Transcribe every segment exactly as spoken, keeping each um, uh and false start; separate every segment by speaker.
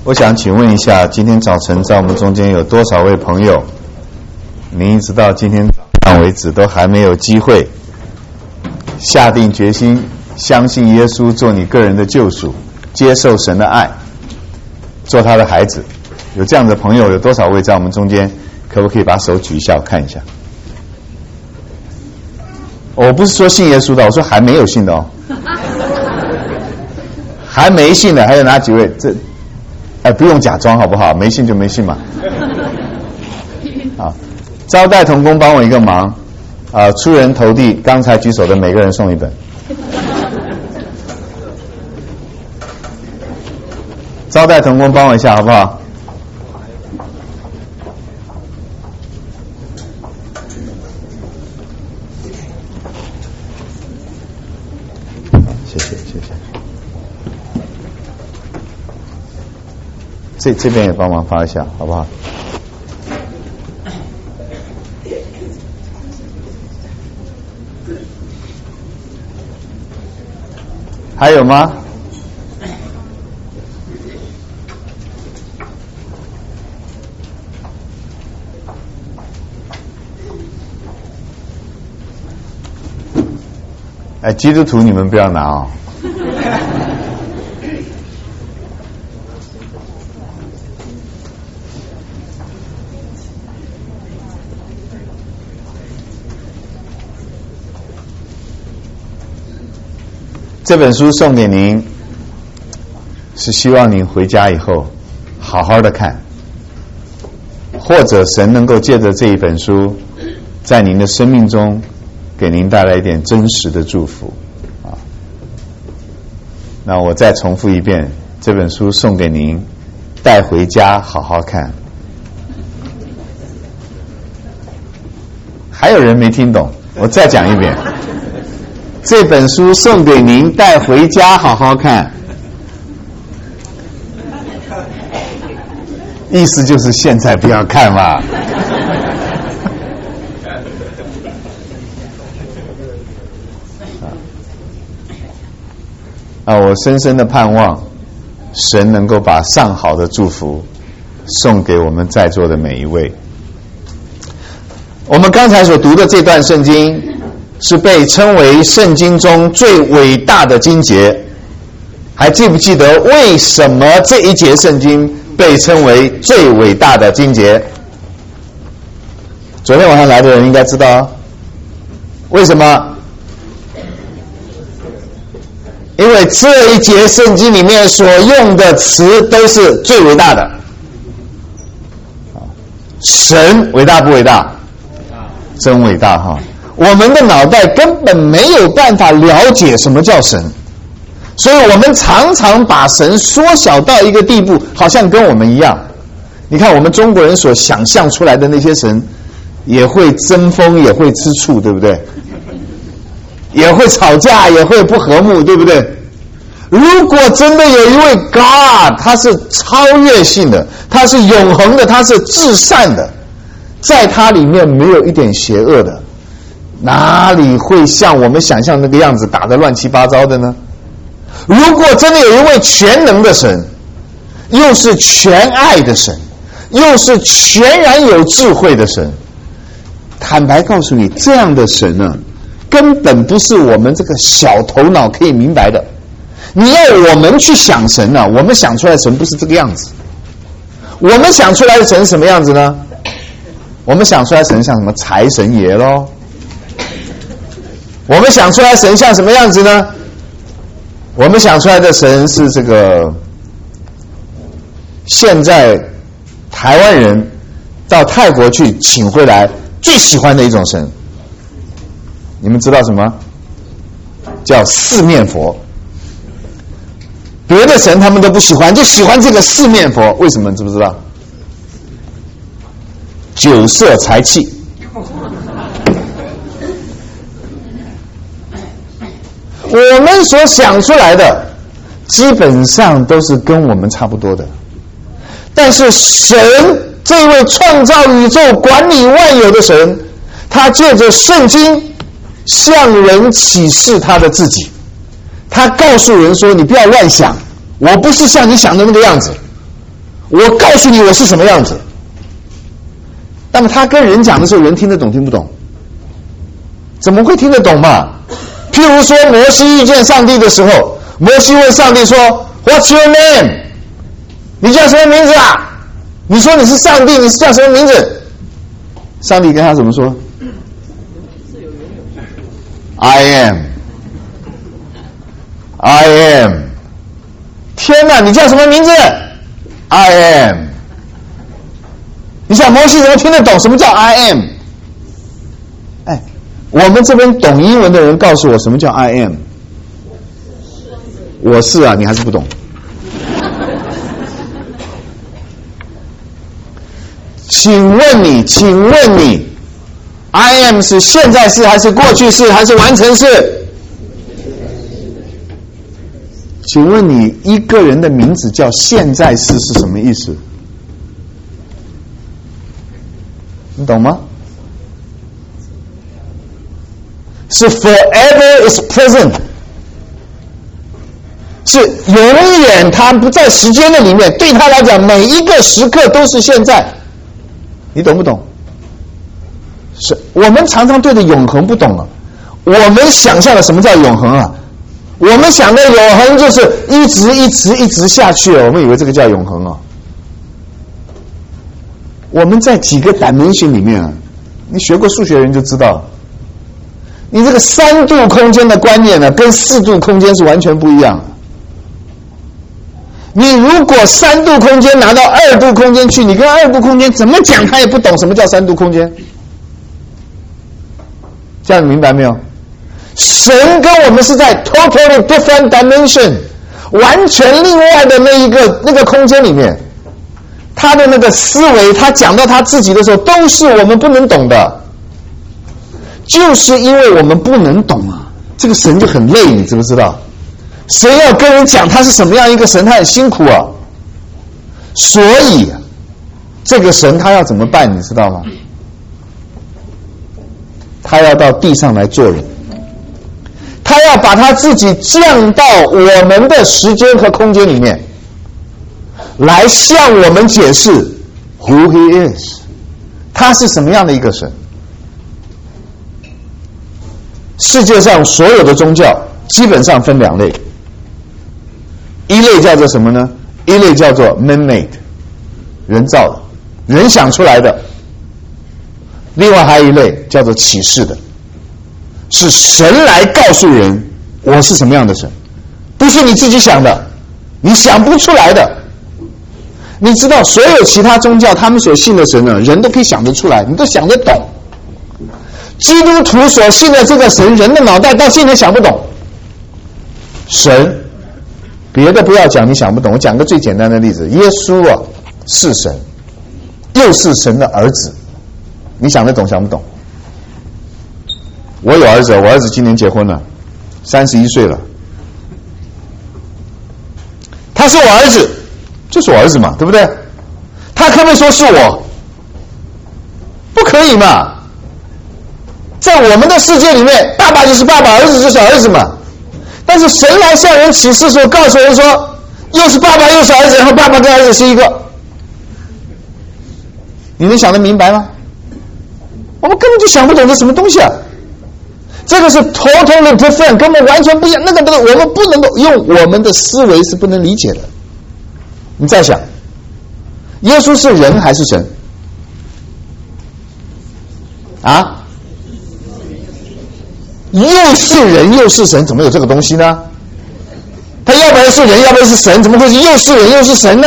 Speaker 1: 我想请问一下，今天早晨在我们中间有多少位朋友，您一直到今天早上为止都还没有机会下定决心相信耶稣做你个人的救赎，接受神的爱，做他的孩子？有这样的朋友有多少位在我们中间？可不可以把手举一下，我看一下？我不是说信耶稣的，我说还没有信的哦。还没信的还有哪几位？这哎，不用假装好不好？没信就没信嘛。啊，招待同工帮我一个忙，啊，出人头地，刚才举手的每个人送一本。招待同工帮我一下好不好？谢谢谢谢。这这边也帮忙发一下好不好？还有吗？哎，基督徒你们不要拿哦。这本书送给您，是希望您回家以后好好的看，或者神能够借着这一本书，在您的生命中给您带来一点真实的祝福啊。那我再重复一遍，这本书送给您，带回家好好看。还有人没听懂，我再讲一遍。这本书送给您，带回家好好看。意思就是现在不要看嘛。啊，我深深的盼望神能够把上好的祝福送给我们在座的每一位。我们刚才所读的这段圣经是被称为圣经中最伟大的经节。还记不记得为什么这一节圣经被称为最伟大的经节？昨天晚上来的人应该知道为什么？因为这一节圣经里面所用的词都是最伟大的。神伟大不伟大？真伟大哈！我们的脑袋根本没有办法了解什么叫神，所以我们常常把神缩小到一个地步，好像跟我们一样。你看我们中国人所想象出来的那些神，也会争锋，也会吃醋，对不对？也会吵架，也会不和睦，对不对？如果真的有一位 God， 他是超越性的，他是永恒的，他是至善的，在他里面没有一点邪恶的，哪里会像我们想象那个样子打得乱七八糟的呢？如果真的有一位全能的神，又是全爱的神，又是全然有智慧的神，坦白告诉你，这样的神呢、啊，根本不是我们这个小头脑可以明白的。你要我们去想神呢、啊，我们想出来的神不是这个样子。我们想出来的神什么样子呢？我们想出来的神像什么财神爷咯。我们想出来的神像什么样子呢？我们想出来的神是这个现在台湾人到泰国去请回来最喜欢的一种神。你们知道什么？叫四面佛。别的神他们都不喜欢，就喜欢这个四面佛。为什么？知不知道？酒色财气。我们所想出来的基本上都是跟我们差不多的，但是神这位创造宇宙管理万有的神，他借着圣经向人启示他的自己。他告诉人说，你不要乱想，我不是像你想的那个样子， 我告诉你我是什么样子。那么他跟人讲的时候，人听得懂听不懂？怎么会听得懂嘛？譬如说摩西遇见上帝的时候，摩西问上帝说 What's your name？ 你叫什么名字啊？你说你是上帝，你是叫什么名字？上帝跟他怎么说？ I am I am 天哪，你叫什么名字？ I am。 你想摩西怎么听得懂什么叫 I am？ 哎，我们这边懂英文的人告诉我什么叫 I am。 我是啊，你还是不懂。请问你请问你 I am 是现在式还是过去式还是完成式？请问你一个人的名字叫现在式是什么意思？你懂吗？是 forever is present， 是永远他不在时间的里面，对他来讲每一个时刻都是现在。你懂不懂？是我们常常对着永恒不懂啊。我们想象的什么叫永恒啊？我们想的永恒就是一直一直一直下去，我们以为这个叫永恒啊。我们在几个 dimension 里面啊，你学过数学的人就知道，你这个三度空间的观念呢，跟四度空间是完全不一样的。你如果三度空间拿到二度空间去，你跟二度空间怎么讲，他也不懂什么叫三度空间。这样你明白没有？神跟我们是在 totally different dimension， 完全另外的那一个那个空间里面。他的那个思维，他讲到他自己的时候，都是我们不能懂的。就是因为我们不能懂啊，这个神就很累，你知不知道？神要跟人讲他是什么样一个神，他很辛苦啊。所以这个神他要怎么办，你知道吗？他要到地上来做人，他要把他自己降到我们的时间和空间里面，来向我们解释 who he is， 他是什么样的一个神。世界上所有的宗教基本上分两类，一类叫做什么呢？一类叫做 man-made， 人造的，人想出来的。另外还有一类叫做启示的，是神来告诉人我是什么样的神，不是你自己想的，你想不出来的。你知道所有其他宗教他们所信的神呢，人都可以想得出来，你都想得懂。基督徒所信的这个神，人的脑袋到现在想不懂。神别的不要讲，你想不懂。我讲个最简单的例子，耶稣啊是神，又是神的儿子，你想得懂想不懂？我有儿子，我儿子今年结婚了，三十一岁了。他是我儿子，就是我儿子嘛，对不对？他可不可以说是我？不可以嘛。在我们的世界里面，爸爸就是爸爸，儿子就是儿子嘛。但是神来向人启示的时候，告诉人说，又是爸爸又是儿子，然后爸爸跟儿子是一个。你能想得明白吗？我们根本就想不懂这什么东西啊！这个是 totally different， 跟我们完全不一样。那个那个，我们不能够用我们的思维是不能理解的。你再想，耶稣是人还是神？啊？又是人又是神，怎么有这个东西呢？他要不然是人，要不然是神，怎么会是又是人又是神呢？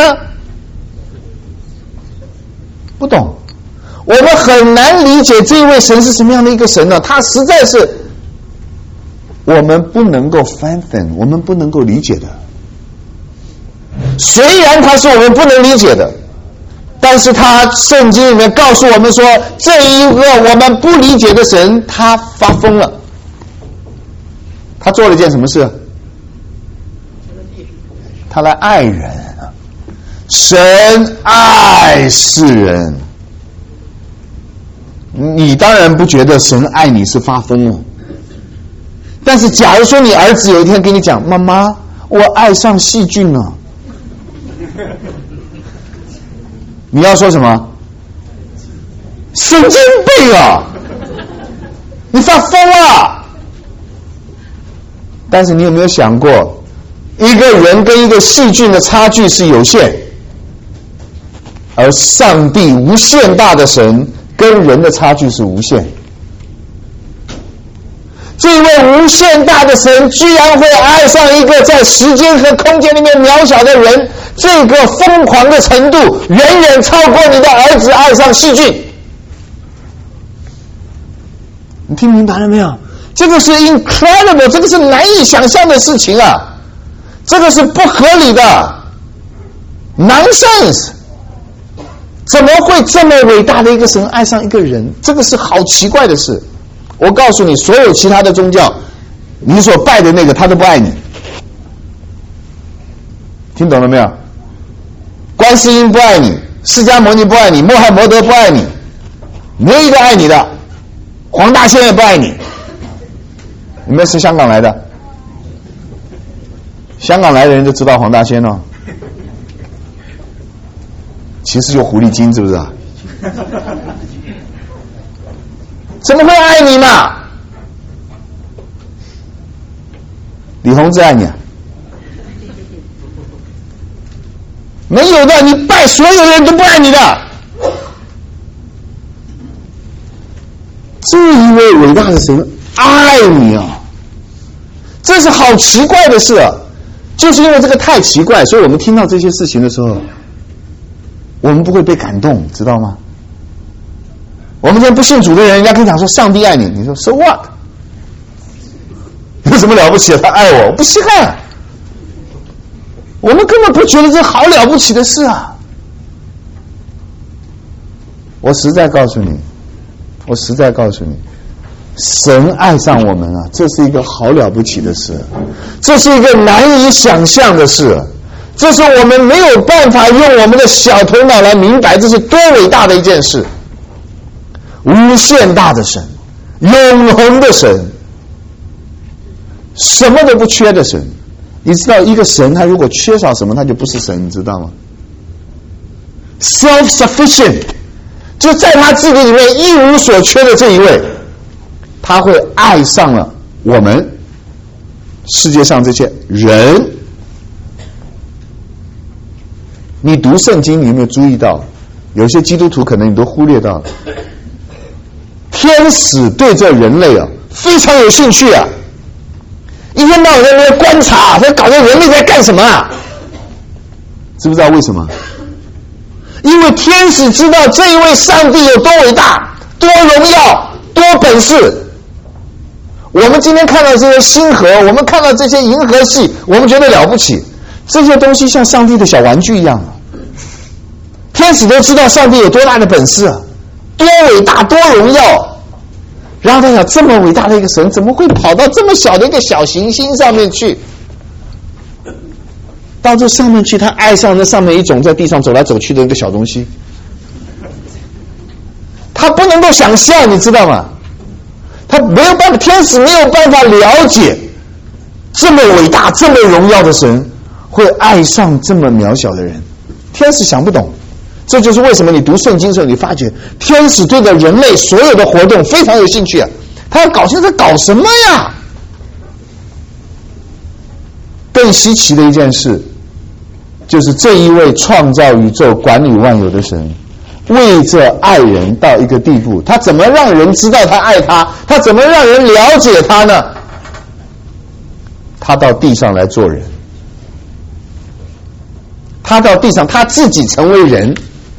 Speaker 1: 不懂，我们很难理解这一位神是什么样的一个神呢？他实在是我们不能够翻分，我们不能够理解的。虽然他是我们不能理解的，但是他圣经里面告诉我们说，这一个我们不理解的神，他发疯了。他做了一件什么事？他来爱人。神爱世人。你当然不觉得神爱你是发疯了，但是假如说你儿子有一天跟你讲，妈妈，我爱上细菌了， 你要说什么？神经病啊！你发疯了！但是你有没有想过，一个人跟一个细菌的差距是有限，而上帝无限大的神跟人的差距是无限。这位无限大的神居然会爱上一个在时间和空间里面渺小的人，这个疯狂的程度远远超过你的儿子爱上细菌。你听明白了没有？这个是 incredible， 这个是难以想象的事情啊，这个是不合理的 nonsense。 怎么会这么伟大的一个神爱上一个人？这个是好奇怪的事。我告诉你，所有其他的宗教，你所拜的那个他都不爱你，听懂了没有？观世音不爱你，释迦牟尼不爱你，穆罕默德不爱你，没有一个爱你的，黄大仙也不爱你。你们是香港来的，香港来的人就知道黄大仙哦，其实就狐狸精，是不是啊？怎么会爱你嘛？李洪志爱你啊？没有的，你拜所有人都不爱你的。这一位伟大的神爱你啊，这是好奇怪的事啊！就是因为这个太奇怪，所以我们听到这些事情的时候，我们不会被感动，知道吗？我们这不信主的人，人家跟你讲说上帝爱你，你说 so what？ 有什么了不起的？他爱我，我不稀罕。我们根本不觉得这好了不起的事啊！我实在告诉你，我实在告诉你，神爱上我们啊，这是一个好了不起的事，这是一个难以想象的事，这是我们没有办法用我们的小头脑来明白，这是多伟大的一件事。无限大的神，永恒的神，什么都不缺的神。你知道一个神他如果缺少什么，他就不是神，你知道吗？ self-sufficient， 就在他自己里面一无所缺的这一位，他会爱上了我们世界上这些人。你读圣经，你有没有注意到有些基督徒可能你都忽略到了，天使对这人类啊非常有兴趣啊，一天到晚在那边观察，在搞这人类在干什么啊？知不知道为什么？因为天使知道这一位上帝有多伟大、多荣耀、多本事。我们今天看到这些星河，我们看到这些银河系，我们觉得了不起，这些东西像上帝的小玩具一样啊。天使都知道上帝有多大的本事啊，多伟大、多荣耀。然后他想，这么伟大的一个神，怎么会跑到这么小的一个小行星上面去？到这上面去，他爱上那上面一种在地上走来走去的一个小东西，他不能够想象，你知道吗？他没有办法，天使没有办法了解这么伟大、这么荣耀的神会爱上这么渺小的人，天使想不懂。这就是为什么你读圣经的时候，你发觉天使对着人类所有的活动非常有兴趣啊！他要搞清楚搞什么呀？更稀奇的一件事，就是这一位创造宇宙、管理万有的神，为着爱人到一个地步，他怎么让人知道他爱他？他怎么让人了解他呢？他到地上来做人，他到地上，他自己成为人。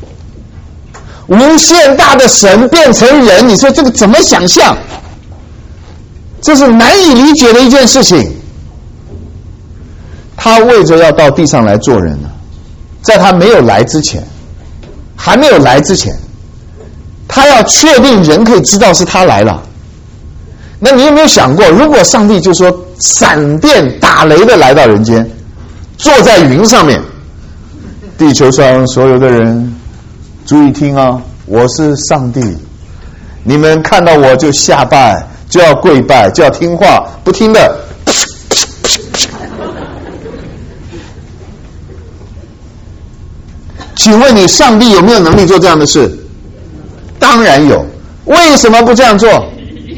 Speaker 1: 无限大的神变成人，你说这个怎么想象？这是难以理解的一件事情。他为着要到地上来做人呢，在他没有来之前，还没有来之前，他要确定人可以知道是他来了。那你有没有想过，如果上帝就说闪电打雷的来到人间，坐在云上面，地球上所有的人注意听啊，我是上帝，你们看到我就下拜，就要跪拜，就要听话，不听的请问你，上帝有没有能力做这样的事？当然有。为什么不这样做？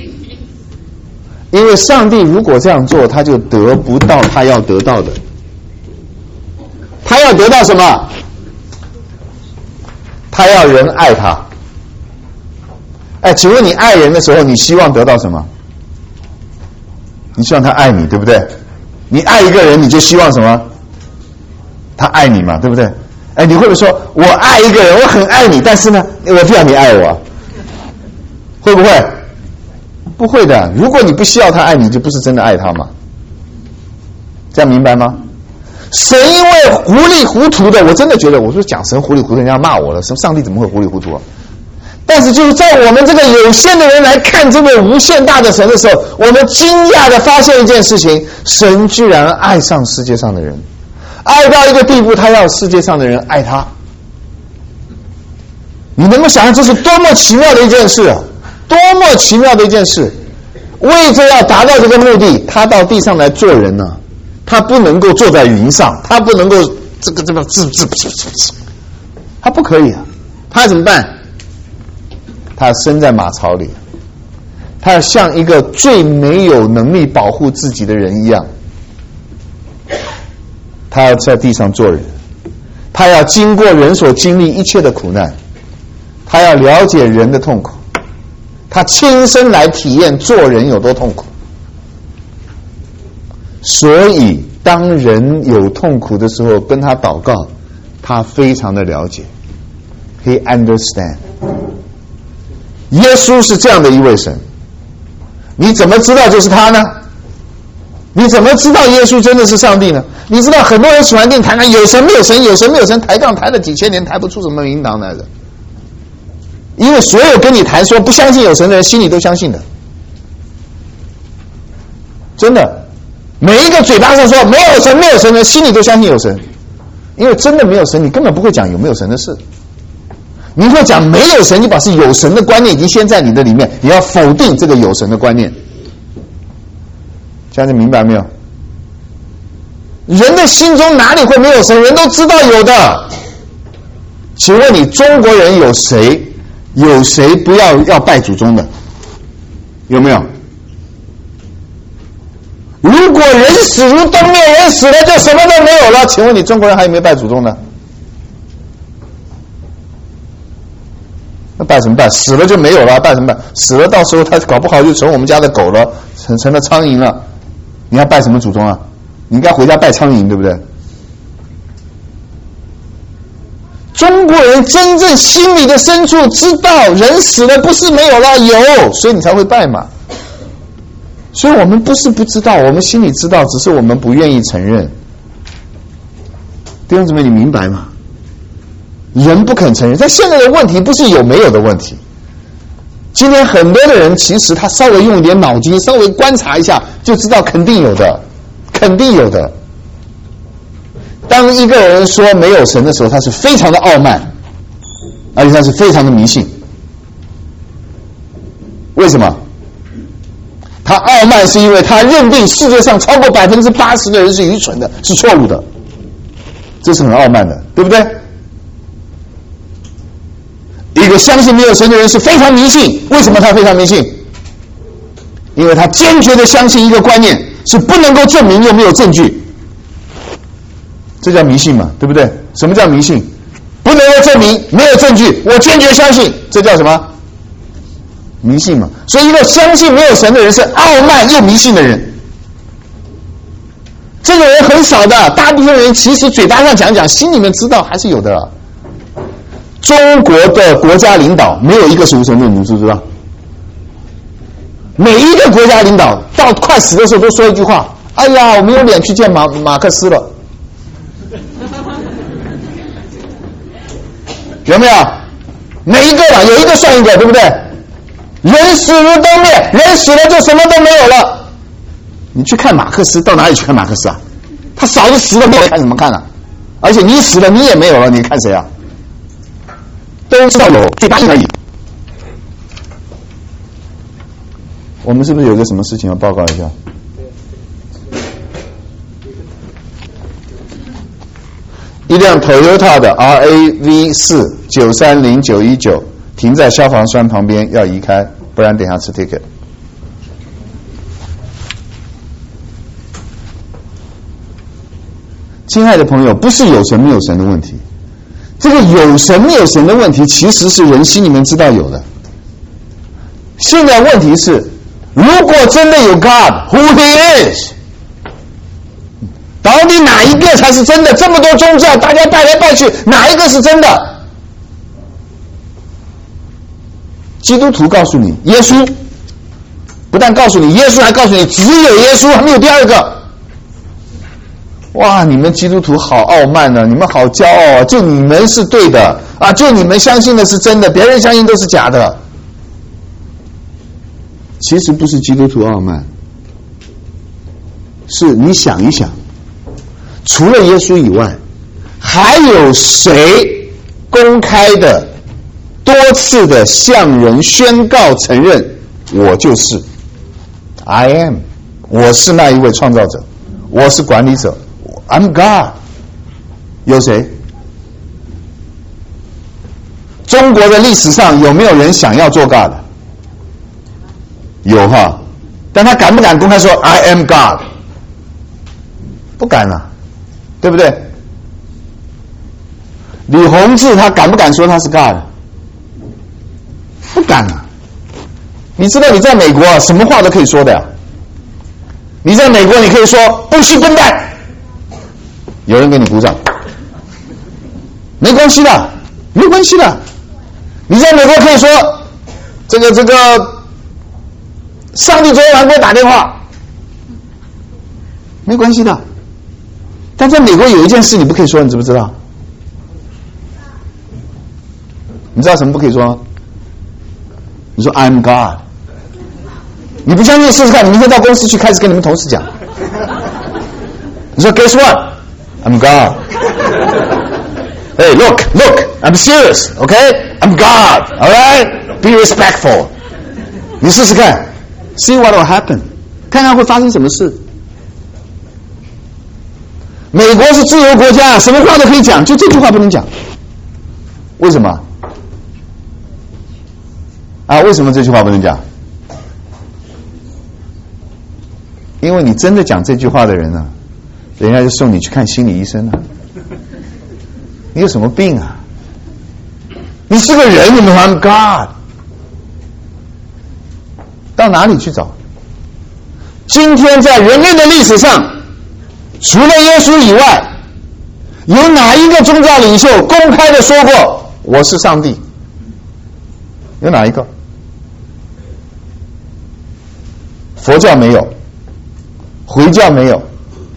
Speaker 1: 因为上帝如果这样做，他就得不到他要得到的。他要得到什么？他要人爱他。哎，请问你爱人的时候，你希望得到什么？你希望他爱你，对不对？你爱一个人，你就希望什么？他爱你嘛，对不对？哎，你会不会说，我爱一个人，我很爱你，但是呢，我不要你爱我，会不会？不会的。如果你不需要他爱你，就不是真的爱他嘛。这样明白吗？神因为糊里糊涂的，我真的觉得，我说讲神糊里糊涂，人家骂我了。上帝怎么会糊里糊涂啊？但是就是在我们这个有限的人来看这位无限大的神的时候，我们惊讶的发现一件事情：神居然爱上世界上的人，爱到一个地步，他要世界上的人爱他。你能够想象这是多么奇妙的一件事啊！多么奇妙的一件事！为着要达到这个目的，他到地上来做人呢、啊。他不能够坐在云上，他不能够这个这个自自他不可以啊！他怎么办？他生在马槽里，他要像一个最没有能力保护自己的人一样，他要在地上做人，他要经过人所经历一切的苦难，他要了解人的痛苦，他亲身来体验做人有多痛苦。所以当人有痛苦的时候跟他祷告，他非常的了解， He understand。 耶稣是这样的一位神，你怎么知道就是他呢？你怎么知道耶稣真的是上帝呢？你知道很多人喜欢跟你谈谈有神没有神，有神没有神，抬杠抬了几千年，抬不出什么名堂来的。因为所有跟你谈说不相信有神的人，心里都相信的，真的。每一个嘴巴上说没有神没有神的，心里都相信有神。因为真的没有神，你根本不会讲有没有神的事。你会讲没有神，你把是有神的观念已经先在你的里面，你要否定这个有神的观念。这样子明白没有？人的心中哪里会没有神？人都知道有的。请问你中国人有谁有谁不要要拜祖宗的？有没有？如果人死如灯灭，人死了就什么都没有了，请问你中国人还有没有拜祖宗的？那拜什么拜？死了就没有了，拜什么拜？死了到时候他搞不好就成我们家的狗了，成成了苍蝇了，你要拜什么祖宗啊？你应该回家拜苍蝇，对不对？中国人真正心里的深处知道人死了不是没有了，有，所以你才会拜嘛。所以我们不是不知道，我们心里知道，只是我们不愿意承认。弟兄姊妹，你明白吗？人不肯承认。但现在的问题不是有没有的问题。今天很多的人其实他稍微用一点脑筋，稍微观察一下，就知道肯定有的，肯定有的。当一个人说没有神的时候，他是非常的傲慢，而且他是非常的迷信。为什么？他傲慢是因为他认定世界上超过百分之八十的人是愚蠢的，是错误的，这是很傲慢的，对不对？一个相信没有神的人是非常迷信，为什么他非常迷信？因为他坚决的相信一个观念，是不能够证明又没有证据，这叫迷信嘛，对不对？什么叫迷信？不能够证明，没有证据，我坚决相信，这叫什么？迷信嘛。所以一个相信没有神的人是傲慢又迷信的人，这个人很少的，大部分人其实嘴巴上讲讲，心里面知道还是有的。中国的国家领导没有一个是无神论，你知不知道？每一个国家领导到快死的时候都说一句话：哎呀，我没有脸去见马马克思了。有没有？每一个了，有一个算一个，对不对？人死如灯灭，人死了就什么都没有了。你去看马克思，到哪里去看马克思啊？他嫂子死了没有，看什么看啊？而且你死了你也没有了，你看谁啊？都知道有，嘴巴硬而已。我们是不是有个什么事情要报告一下？ 一辆 Toyota 的 R A V 四 九三零九一九停在消防栓旁边，要移开，不然等下吃 ticket。亲爱的朋友，不是有神没有神的问题，这个有神没有神的问题，其实是人心里面知道有的。现在问题是，如果真的有 God，Who He is？ 到底哪一个才是真的？这么多宗教，大家拜来拜去，哪一个是真的？基督徒告诉你，耶稣，不但告诉你耶稣，还告诉你只有耶稣，还没有第二个。哇，你们基督徒好傲慢啊，你们好骄傲啊，就你们是对的啊，就你们相信的是真的，别人相信都是假的。其实不是基督徒傲慢，是你想一想，除了耶稣以外，还有谁公开的多次的向人宣告承认我就是 I am， 我是那一位创造者，我是管理者， I'm God。 有谁？中国的历史上有没有人想要做 God？ 有哈，但他敢不敢公开说 I am God？ 不敢啊，对不对？李洪志他敢不敢说他是 God？ 不敢啊。你知道你在美国啊，什么话都可以说的呀。你在美国你可以说不许笨蛋，有人给你鼓掌，没关系的，没关系的。你在美国可以说这个这个上帝昨天晚上给我打电话，没关系的。但在美国有一件事你不可以说，你知不知道？你知道什么不可以说吗？你说 I'm God。 你不相信试试看，你明天到公司去开始跟你们同事讲。你说 Guess what? I'm God. Hey, look, look, I'm serious, okay? I'm God, all right? Be respectful. 你试试看 ，See what will happen， 看看会发生什么事。美国是自由国家，什么话都可以讲，就这句话不能讲。为什么？啊，为什么这句话不能讲？因为你真的讲这句话的人呢、啊，人家就送你去看心理医生了、啊。你有什么病啊？你是个人，你们喊 God， 到哪里去找？今天在人类的历史上，除了耶稣以外，有哪一个宗教领袖公开的说过我是上帝？有哪一个？佛教没有，回教没有，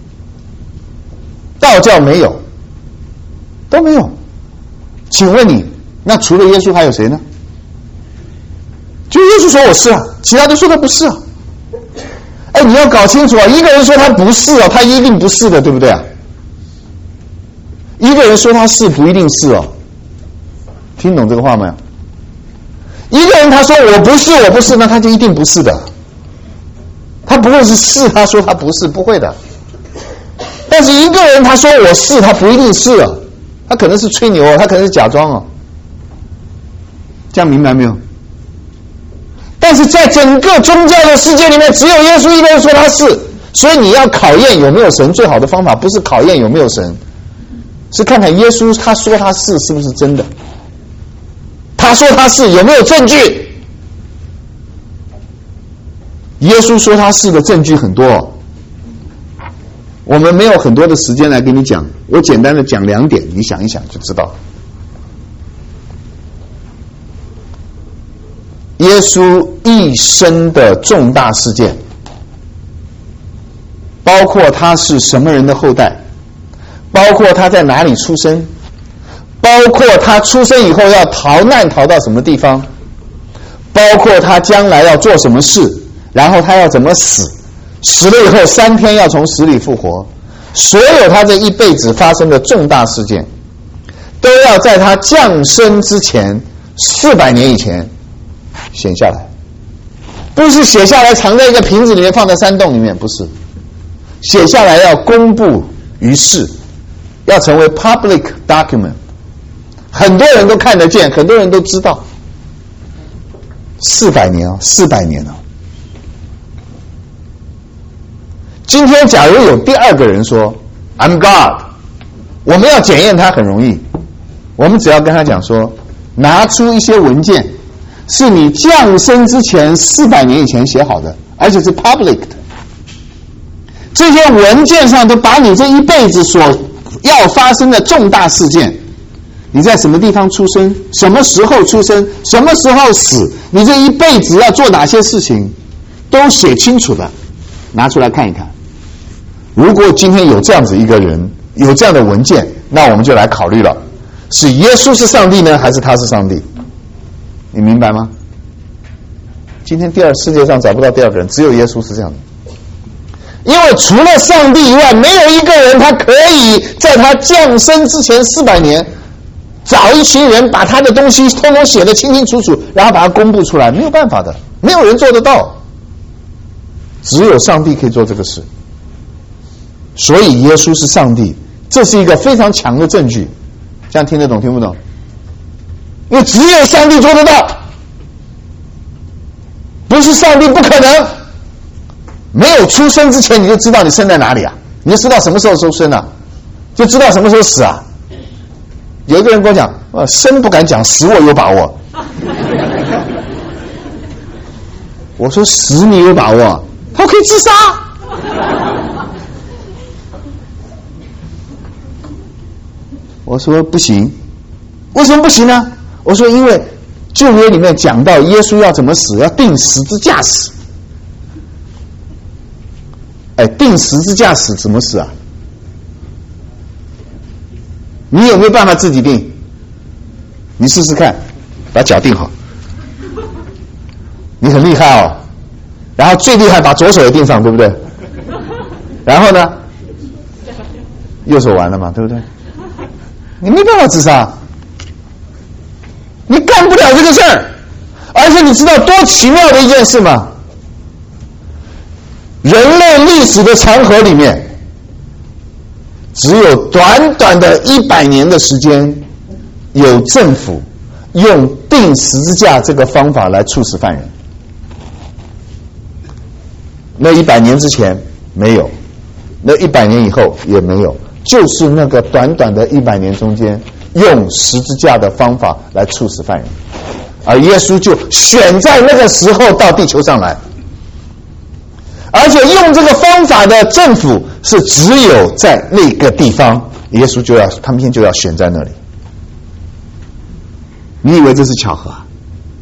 Speaker 1: 道教没有，都没有。请问你，那除了耶稣还有谁呢？就耶稣说我是啊，其他都说他不是啊。哎，你要搞清楚啊，一个人说他不是啊，他一定不是的，对不对啊？一个人说他是，不一定是哦。听懂这个话没有？一个人他说我不是，我不是，那他就一定不是的。他不会是是，他说他不是，不会的。但是一个人他说我是，他不一定是啊，他可能是吹牛，他可能是假装哦。这样明白没有？但是在整个宗教的世界里面，只有耶稣一个人说他是，所以你要考验有没有神，最好的方法不是考验有没有神，是看看耶稣他说他是是不是真的，他说他是有没有证据。耶稣说他是的证据很多、哦，我们没有很多的时间来给你讲，我简单的讲两点，你想一想就知道。耶稣一生的重大事件，包括他是什么人的后代，包括他在哪里出生，包括他出生以后要逃难逃到什么地方，包括他将来要做什么事，然后他要怎么死，死了以后三天要从死里复活，所有他这一辈子发生的重大事件，都要在他降生之前四百年以前写下来，不是写下来藏在一个瓶子里面放在山洞里面，不是，写下来要公布于世， 要成为 public document， 很多人都看得见，很多人都知道。四百年啊，四百年啊！今天假如有第二个人说 I'm God， 我们要检验他很容易，我们只要跟他讲说，拿出一些文件，是你降生之前四百年以前写好的，而且是 public 的。这些文件上都把你这一辈子所要发生的重大事件，你在什么地方出生，什么时候出生，什么时候死，你这一辈子要做哪些事情，都写清楚的，拿出来看一看。如果今天有这样子一个人，有这样的文件，那我们就来考虑了，是耶稣是上帝呢，还是他是上帝？你明白吗？今天第二世界上找不到第二个人，只有耶稣是这样的。因为除了上帝以外，没有一个人他可以在他降生之前四百年找一群人把他的东西通通写得清清楚楚，然后把它公布出来，没有办法的，没有人做得到，只有上帝可以做这个事。所以耶稣是上帝，这是一个非常强的证据。这样听得懂听不懂？因为只有上帝做得到，不是上帝不可能。没有出生之前你就知道你生在哪里啊，你就知道什么时候出生啊，就知道什么时候死啊。有一个人跟我讲，呃，生不敢讲，死我有把握。我说死你有把握？他可以自杀。我说不行。为什么不行呢？我说因为旧约里面讲到耶稣要怎么死，要钉十字架死。哎，钉十字架死怎么死啊？你有没有办法自己钉？你试试看，把脚钉好。你很厉害哦。然后最厉害，把左手也钉上，对不对？然后呢，右手完了嘛，对不对？你没办法自杀，你干不了这个事儿。而且你知道多奇妙的一件事吗？人类历史的长河里面，只有短短的一百年的时间，有政府用钉十字架这个方法来处死犯人。那一百年之前没有，那一百年以后也没有，就是那个短短的一百年中间，用十字架的方法来处死犯人，而耶稣就选在那个时候到地球上来。而且用这个方法的政府是只有在那个地方，耶稣就要他们就要选在那里。你以为这是巧合啊？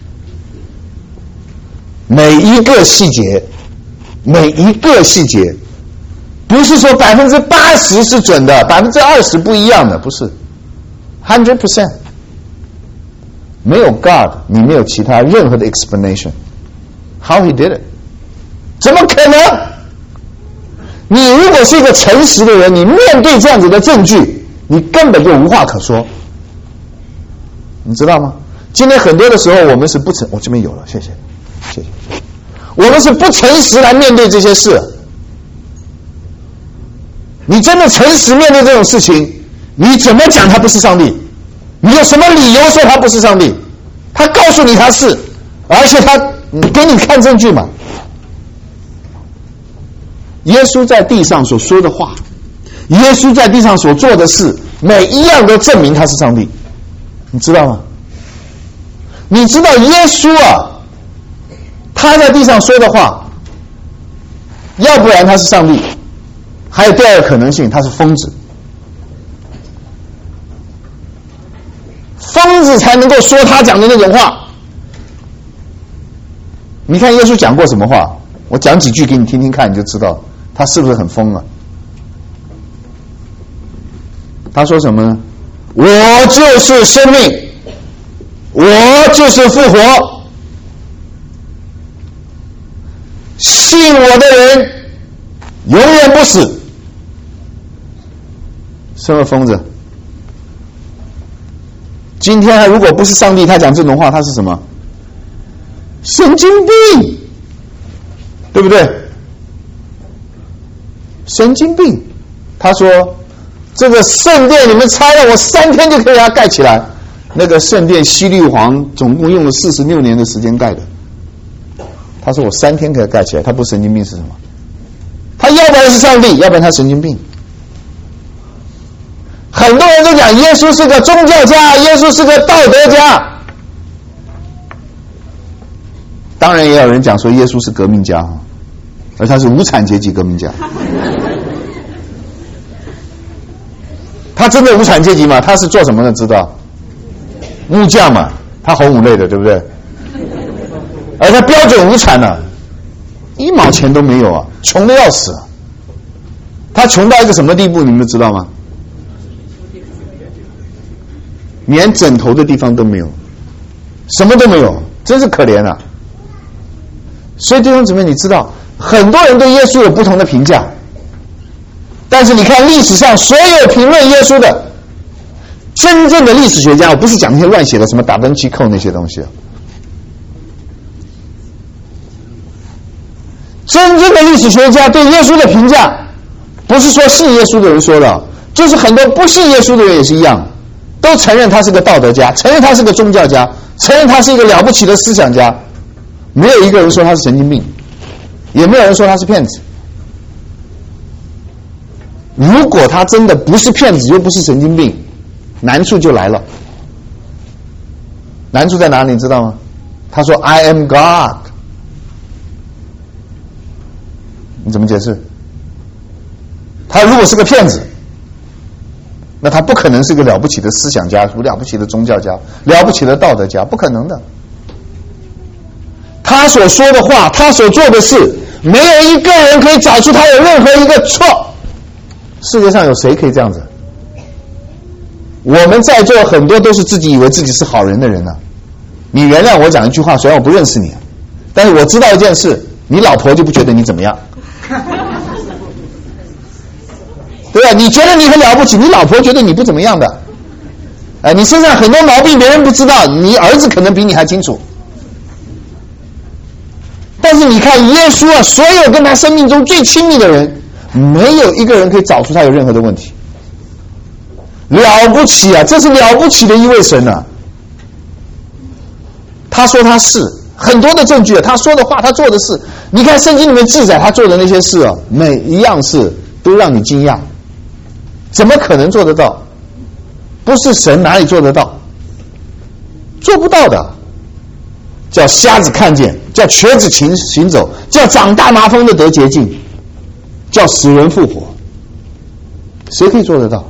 Speaker 1: 每一个细节，每一个细节，不是说百分之八十是准的，百分之二十不一样的，不是 hundred percent。没有 God， 你没有其他任何的 explanation。How he did it？怎么可能？你如果是一个诚实的人，你面对这样子的证据，你根本就无话可说，你知道吗？今天很多的时候，我们是不诚，我这边有了，谢谢，谢谢。我们是不诚实来面对这些事。你真的诚实面对这种事情，你怎么讲他不是上帝？你有什么理由说他不是上帝？他告诉你他是，而且他给你看证据嘛。耶稣在地上所说的话，耶稣在地上所做的事，每一样都证明他是上帝，你知道吗？你知道耶稣啊，他在地上说的话，要不然他是上帝，还有第二个可能性，他是疯子。疯子才能够说他讲的那种话。你看耶稣讲过什么话？我讲几句给你听听看，你就知道他是不是很疯了。他说什么呢？我就是生命，我就是复活，信我的人永远不死。什么疯子？今天他如果不是上帝，他讲这种话，他是什么？神经病，对不对？神经病。他说这个圣殿你们拆了，我三天就可以把它盖起来。那个圣殿希律王总共用了四十六年的时间盖的，他说我三天可以盖起来，他不神经病是什么？他要不然是上帝，要不然他神经病。很多人都讲耶稣是个宗教家，耶稣是个道德家，当然也有人讲说耶稣是革命家，而他是无产阶级革命家。他真的无产阶级吗？他是做什么的？知道？木匠嘛，他红五类的，对不对？而他标准无产呢、啊，一毛钱都没有啊，穷得要死、啊。他穷到一个什么地步，你们知道吗？连枕头的地方都没有，什么都没有，真是可怜啊！所以弟兄姊妹，你知道，很多人对耶稣有不同的评价，但是你看历史上所有评论耶稣的真正的历史学家，我不是讲那些乱写的什么达芬奇扣那些东西，真正的历史学家对耶稣的评价，不是说信耶稣的人说的，就是很多不信耶稣的人也是一样，都承认他是个道德家，承认他是个宗教家，承认他是一个了不起的思想家，没有一个人说他是神经病，也没有人说他是骗子。如果他真的不是骗子，又不是神经病，难处就来了。难处在哪里，你知道吗？他说 I am God， 你怎么解释？他如果是个骗子，那他不可能是个了不起的思想家，了不起的宗教家，了不起的道德家，不可能的。他所说的话，他所做的事，没有一个人可以找出他有任何一个错。世界上有谁可以这样子？我们在座很多都是自己以为自己是好人的人呢、啊。你原谅我讲一句话，虽然我不认识你，但是我知道一件事，你老婆就不觉得你怎么样。对吧？你觉得你很了不起，你老婆觉得你不怎么样的。哎，你身上很多毛病别人不知道，你儿子可能比你还清楚。但是你看耶稣啊，所有跟他生命中最亲密的人，没有一个人可以找出他有任何的问题。了不起啊，这是了不起的一位神啊。他说他是很多的证据啊，他说的话，他做的事，你看圣经里面记载他做的那些事啊，每一样事都让你惊讶。怎么可能做得到？不是神哪里做得到？做不到的。叫瞎子看见，叫瘸子行行走，叫长大麻风的得洁净，叫死人复活。谁可以做得到？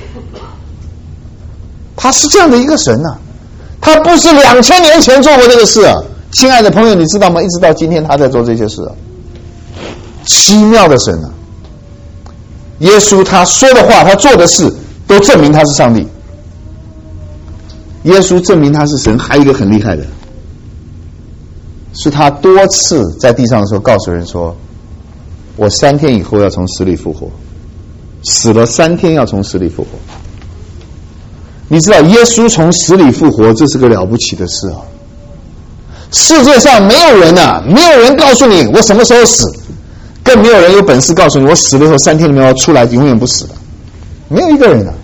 Speaker 1: 他是这样的一个神啊，他不是两千年前做过这个事啊。亲爱的朋友，你知道吗？一直到今天他在做这些事啊。奇妙的神啊！耶稣他说的话，他做的事，都证明他是上帝。耶稣证明他是神，还有一个很厉害的，是他多次在地上的时候告诉人说，我三天以后要从死里复活，死了三天要从死里复活。你知道耶稣从死里复活，这是个了不起的事啊！世界上没有人啊，没有人告诉你我什么时候死，更没有人有本事告诉你我死了以后三天里面要出来，永远不死的，没有一个人啊。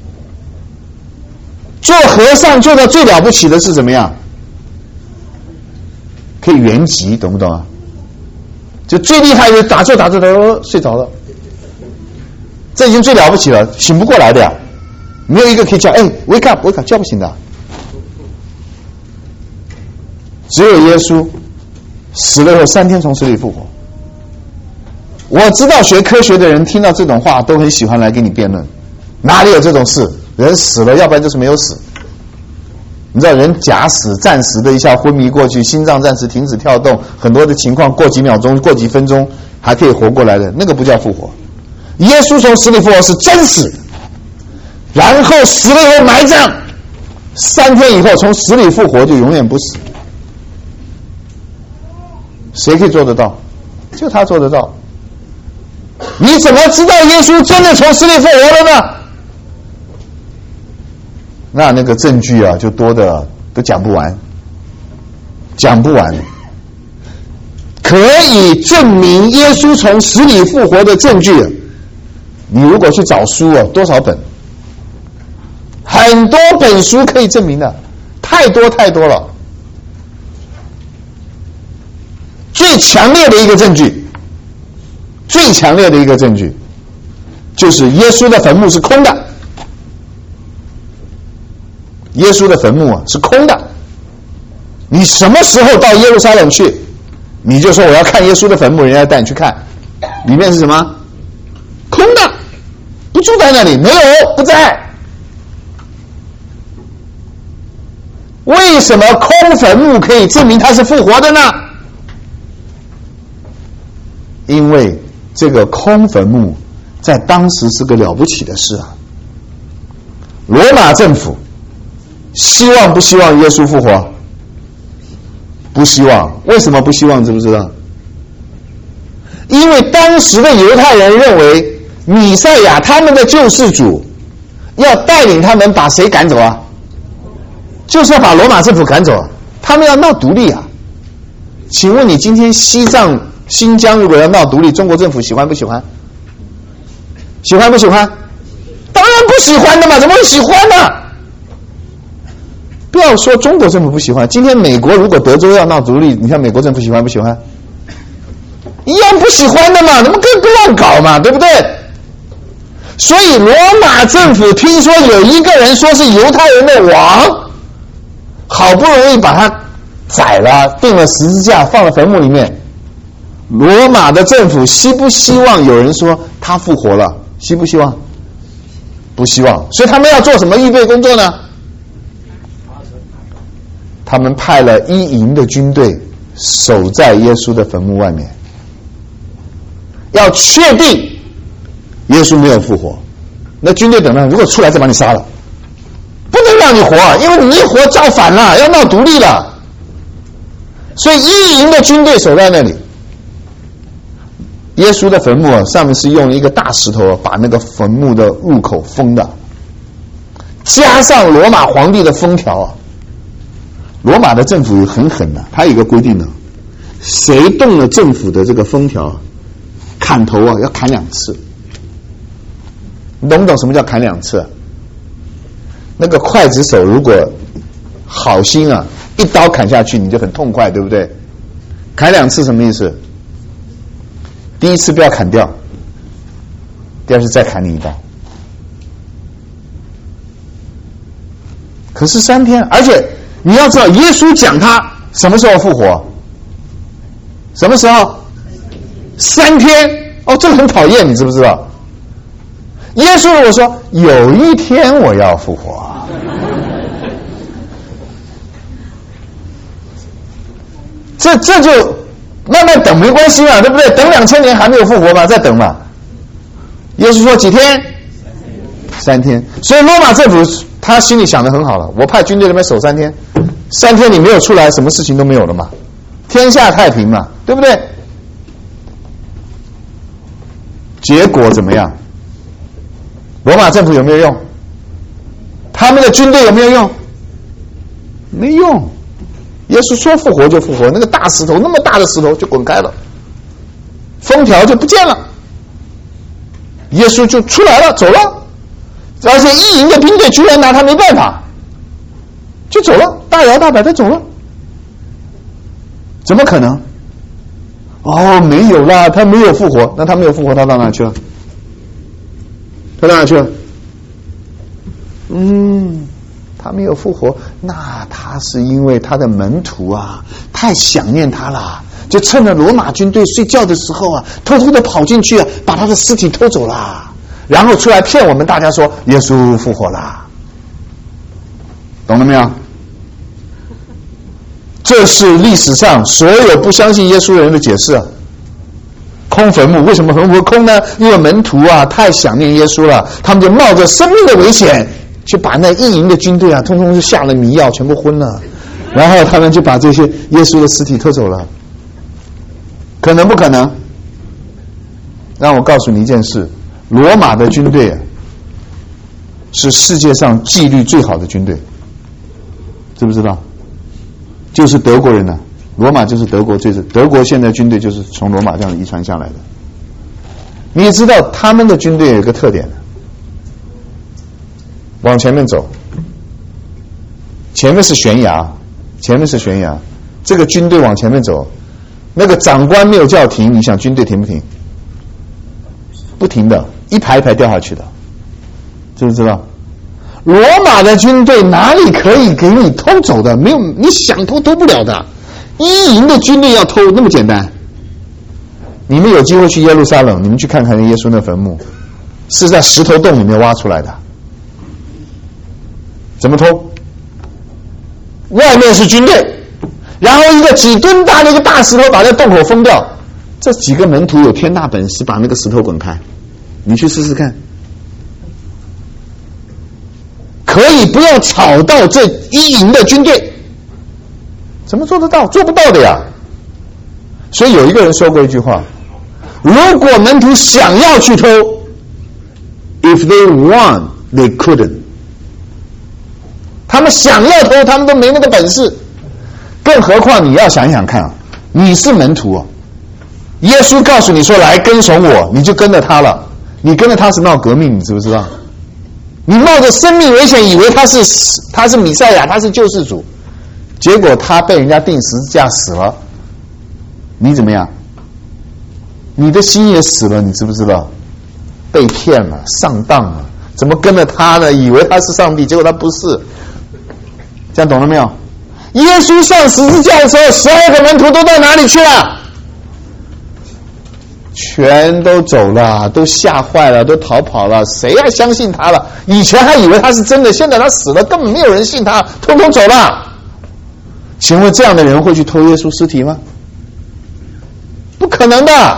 Speaker 1: 做和尚做到最了不起的是怎么样？可以圆寂，懂不懂啊？就最厉害的打坐打坐打坐睡着了，这已经最了不起了，醒不过来的呀，没有一个可以叫哎 wake up wake up 叫不醒的。只有耶稣死了以后三天从死里复活。我知道学科学的人听到这种话都很喜欢来跟你辩论，哪里有这种事？人死了，要不然就是没有死。你知道人假死暂时的一下昏迷过去，心脏暂时停止跳动，很多的情况过几秒钟过几分钟还可以活过来的，那个不叫复活。耶稣从死里复活是真死，然后死了以后埋葬，三天以后从死里复活就永远不死。谁可以做得到？就他做得到。你怎么知道耶稣真的从死里复活了呢？那那个证据啊，就多的都讲不完，讲不完。可以证明耶稣从死里复活的证据， 你如果去找书哦，多少本？很多本书可以证明的，太多太多了。最强烈的一个证据，最强烈的一个证据，就是耶稣的坟墓是空的。耶稣的坟墓啊是空的。你什么时候到耶路撒冷去，你就说我要看耶稣的坟墓，人家带你去看，里面是什么？空的，不住在那里，没有，不在。为什么空坟墓可以证明他是复活的呢？因为这个空坟墓在当时是个了不起的事啊。罗马政府希望不希望耶稣复活？不希望。为什么不希望？知不知道？因为当时的犹太人认为弥赛亚他们的救世主要带领他们把谁赶走啊？就是要把罗马政府赶走，他们要闹独立啊！请问你今天西藏、新疆如果要闹独立，中国政府喜欢不喜欢？喜欢不喜欢？当然不喜欢的嘛，怎么会喜欢呢？不要说中国政府不喜欢，今天美国如果德州要闹独立，你看美国政府喜欢不喜欢？一样不喜欢的嘛，怎么更乱搞嘛，对不对？所以罗马政府听说有一个人说是犹太人的王，好不容易把他宰了，钉了十字架，放了坟墓里面。罗马的政府希不希望有人说他复活了？希不希望？不希望。所以他们要做什么预备工作呢？他们派了一营的军队守在耶稣的坟墓外面，要确定耶稣没有复活。那军队等到如果出来再把你杀了，不能让你活，因为你一活造反了，要闹独立了。所以一营的军队守在那里。耶稣的坟墓上面是用一个大石头把那个坟墓的入口封的，加上罗马皇帝的封条啊。罗马的政府很狠的，他有一个规定的，谁动了政府的这个封条，砍头啊要砍两次。你懂不懂什么叫砍两次？那个刽子手如果好心啊，一刀砍下去你就很痛快，对不对？砍两次什么意思？第一次不要砍掉，第二次再砍你一刀。可是三天，而且你要知道，耶稣讲他什么时候复活？什么时候？三天。哦，这个很讨厌，你知不知道？耶稣如果说有一天我要复活，这这就慢慢等没关系嘛，对不对？等两千年还没有复活嘛，再等嘛。耶稣说几天？三天。所以罗马政府他心里想得很好了，我派军队那边守三天，三天你没有出来，什么事情都没有了嘛，天下太平嘛，对不对？结果怎么样？罗马政府有没有用？他们的军队有没有用？没用。耶稣说复活就复活，那个大石头，那么大的石头就滚开了，封条就不见了，耶稣就出来了，走了，而且一营的兵队居然拿他没办法，就走了，大摇大摆的走了。怎么可能？哦，没有啦，他没有复活。那他没有复活，他到哪去了？他到哪去了？嗯，他没有复活，那他是因为他的门徒啊太想念他了，就趁着罗马军队睡觉的时候啊，偷偷的跑进去啊，把他的尸体偷走了，然后出来骗我们大家说耶稣复活了。懂了没有？这是历史上所有不相信耶稣的人的解释啊。空坟墓，为什么坟墓空呢？因为门徒啊太想念耶稣了，他们就冒着生命的危险去把那一营的军队啊通通是下了迷药，全部昏了，然后他们就把这些耶稣的尸体偷走了。可能不可能？让我告诉你一件事，罗马的军队啊是世界上纪律最好的军队，知不知道？就是德国人呢、啊，罗马就是德国最，德国现在军队就是从罗马这样遗传下来的。 你知道他们的军队有一个特点，往前面走，前面是悬崖，前面是悬崖，这个军队往前面走，那个长官没有叫停，你想军队停不停？不停的，一排一排掉下去的，知不知道？罗马的军队哪里可以给你偷走的？没有，你想偷偷不了的。一营的军队要偷那么简单？你们有机会去耶路撒冷，你们去看看耶稣那坟墓，是在石头洞里面挖出来的。怎么偷？外面是军队，然后一个几吨大的一个大石头把那洞口封掉。这几个门徒有天大本事把那个石头滚开，你去试试看。可以不要吵到这一营的军队，怎么做得到？做不到的呀。所以有一个人说过一句话，如果门徒想要去偷 if they want they couldn't， 他们想要偷他们都没那个本事，更何况你要想想看啊，你是门徒啊，耶稣告诉你说来跟从我，你就跟着他了，你跟着他是闹革命，你知不知道？你冒着生命危险以为他是他是弥赛亚，他是救世主，结果他被人家钉十字架死了，你怎么样？你的心也死了，你知不知道？被骗了，上当了，怎么跟着他呢？以为他是上帝，结果他不是。这样懂了没有？耶稣上十字架的时候，十二个门徒都到哪里去了？全都走了，都吓坏了，都逃跑了，谁还相信他了？以前还以为他是真的，现在他死了，根本没有人信他，通通走了。请问这样的人会去偷耶稣尸体吗？不可能的。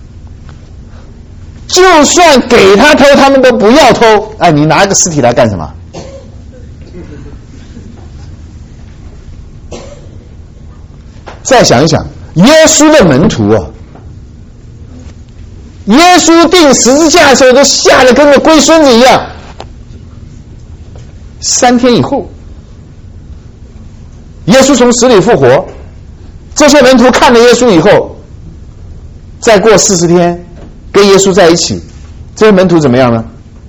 Speaker 1: 就算给他偷，他们都不要偷。哎，你拿一个尸体来干什么？再想一想，耶稣的门徒啊，耶稣钉十字架的时候都吓得跟个龟孙子一样。三天以后，耶稣从死里复活，这些门徒看了耶稣以后，再过四十天跟耶稣在一起，这些门徒怎么样呢？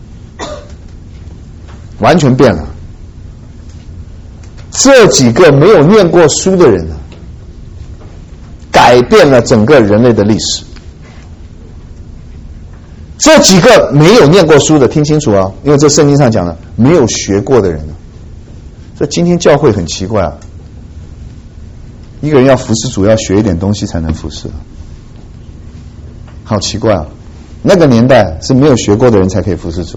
Speaker 1: 完全变了。这几个没有念过书的人呢，改变了整个人类的历史。这几个没有念过书的，听清楚啊，因为这圣经上讲了，没有学过的人呢。所以今天教会很奇怪啊，一个人要服侍主，要学一点东西才能服侍，好奇怪啊！那个年代是没有学过的人才可以服侍主，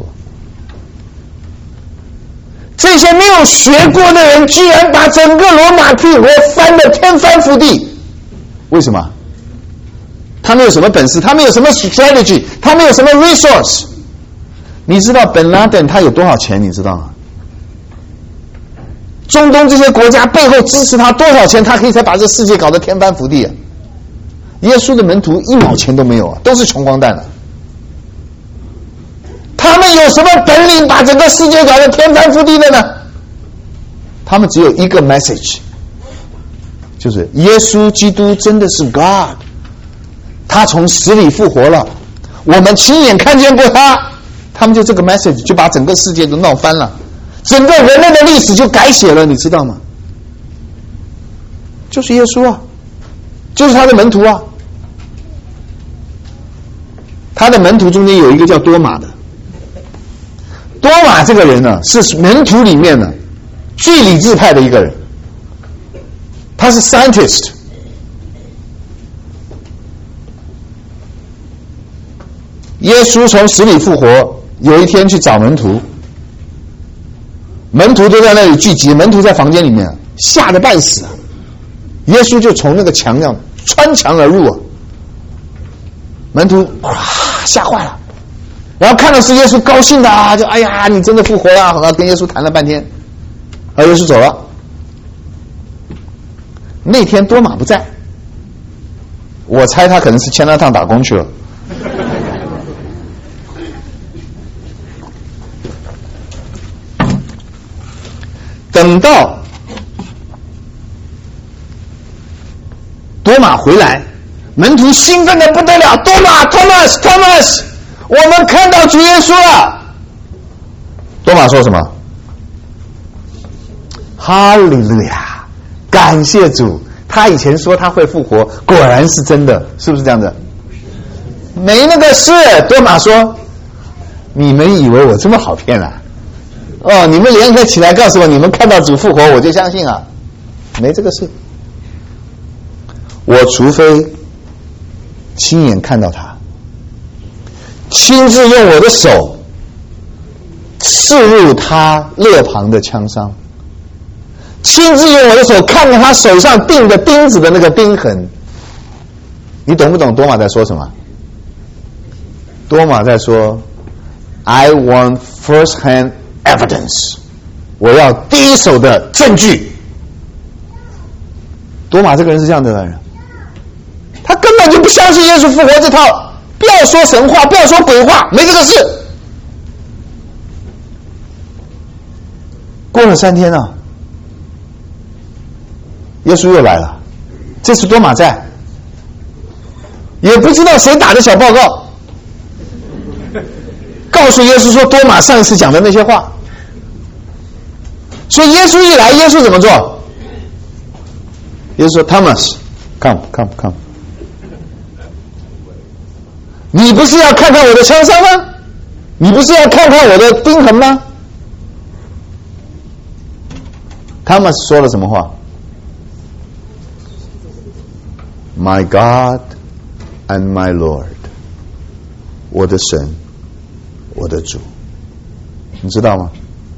Speaker 1: 这些没有学过的人居然把整个罗马帝国翻得天翻覆地，为什么？他们有什么本事？他们有什么 strategy？ 他们有什么 resource？ 你知道本拉登他有多少钱？你知道吗？中东这些国家背后支持他多少钱？他可以才把这世界搞得天翻覆地啊！耶稣的门徒一毛钱都没有啊，都是穷光蛋了。他们有什么本领把整个世界搞得天翻覆地的呢？他们只有一个 message， 就是耶稣基督真的是 God。他从死里复活了，我们亲眼看见过他，他们就这个 message 就把整个世界都闹翻了，整个人类的历史就改写了，你知道吗？就是耶稣啊，就是他的门徒啊。他的门徒中间有一个叫多马的，多马这个人呢，是门徒里面呢最理智派的一个人，他是 scientist。耶稣从死里复活，有一天去找门徒，门徒都在那里聚集，门徒在房间里面吓得半死啊。耶稣就从那个墙上穿墙而入啊，门徒哇吓坏了，然后看到是耶稣，高兴的啊，就哎呀你真的复活了，好，跟耶稣谈了半天，而耶稣走了。那天多马不在，我猜他可能是牵拉烫打工去了。等到多马回来，门徒兴奋的不得了，多马 Thomas Thomas 我们看到主耶稣了。多马说什么？哈利路亚，感谢主，他以前说他会复活，果然是真的，是不是这样子？没那个事。多马说，你们以为我这么好骗啊？哦，你们联合起来告诉我，你们看到主复活，我就相信啊，没这个事。我除非亲眼看到他，亲自用我的手刺入他肋旁的枪伤，亲自用我的手看着他手上钉的钉子的那个钉痕。你懂不懂多马在说什么？多马在说 I want first-hand evidence， 我要第一手的证据。多马这个人是这样的人，他根本就不相信耶稣复活这套，不要说神话，不要说鬼话，没这个事。过了三天啊，耶稣又来了，这次多马在，也不知道谁打的小报告，告诉耶稣说多马上一次讲的那些话。所以耶稣一来，耶稣怎么做？耶稣说 Thomas come come come， 你不是要看看我的枪伤吗？你不是要看看我的钉痕吗？ Thomas 说了什么话？ My God and my Lord， 我的神，我的主。你知道吗？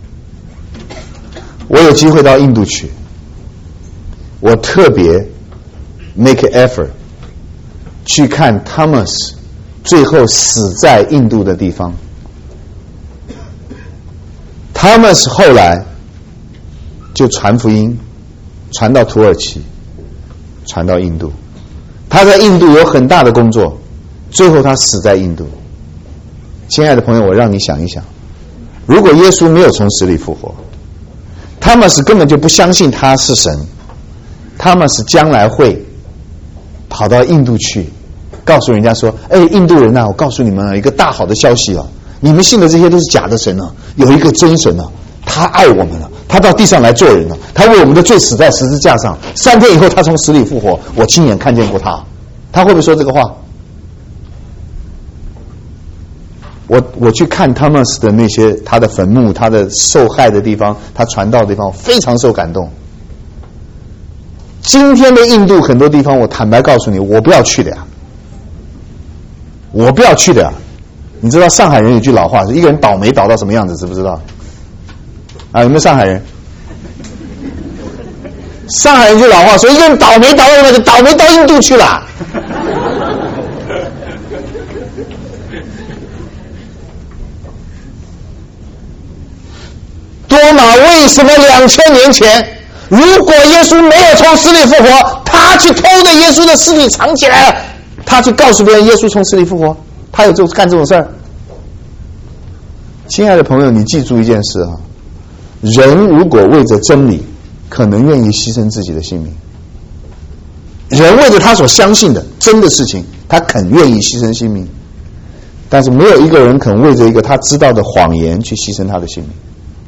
Speaker 1: 我有机会到印度去，我特别 make an effort 去看 Thomas 最后死在印度的地方。Thomas 后来就传福音，传到土耳其，传到印度。他在印度有很大的工作，最后他死在印度。亲爱的朋友，我让你想一想，如果耶稣没有从死里复活，他们是根本就不相信他是神，他们是将来会跑到印度去，告诉人家说：“哎，印度人啊，我告诉你们啊，一个大好的消息啊，你们信的这些都是假的神啊，有一个真神啊，他爱我们了，他到地上来做人了，他为我们的罪死在十字架上，三天以后他从死里复活，我亲眼看见过他。”他会不会说这个话？我我去看 Thomas 的那些他的坟墓，他的受害的地方，他传道的地方，非常受感动。今天的印度很多地方，我坦白告诉你，我不要去的呀，我不要去的呀。你知道上海人有句老话，是一个人倒霉倒到什么样子，知不知道？啊，有没有上海人？上海人有句老话说，一个人倒霉倒到那个倒霉到印度去了。多马为什么两千年前，如果耶稣没有从死里复活，他去偷的耶稣的尸体藏起来了，他去告诉别人耶稣从死里复活，他有这种干这种事儿？亲爱的朋友，你记住一件事啊，人如果为着真理，可能愿意牺牲自己的性命。人为着他所相信的真的事情，他肯愿意牺牲性命，但是没有一个人肯为着一个他知道的谎言去牺牲他的性命。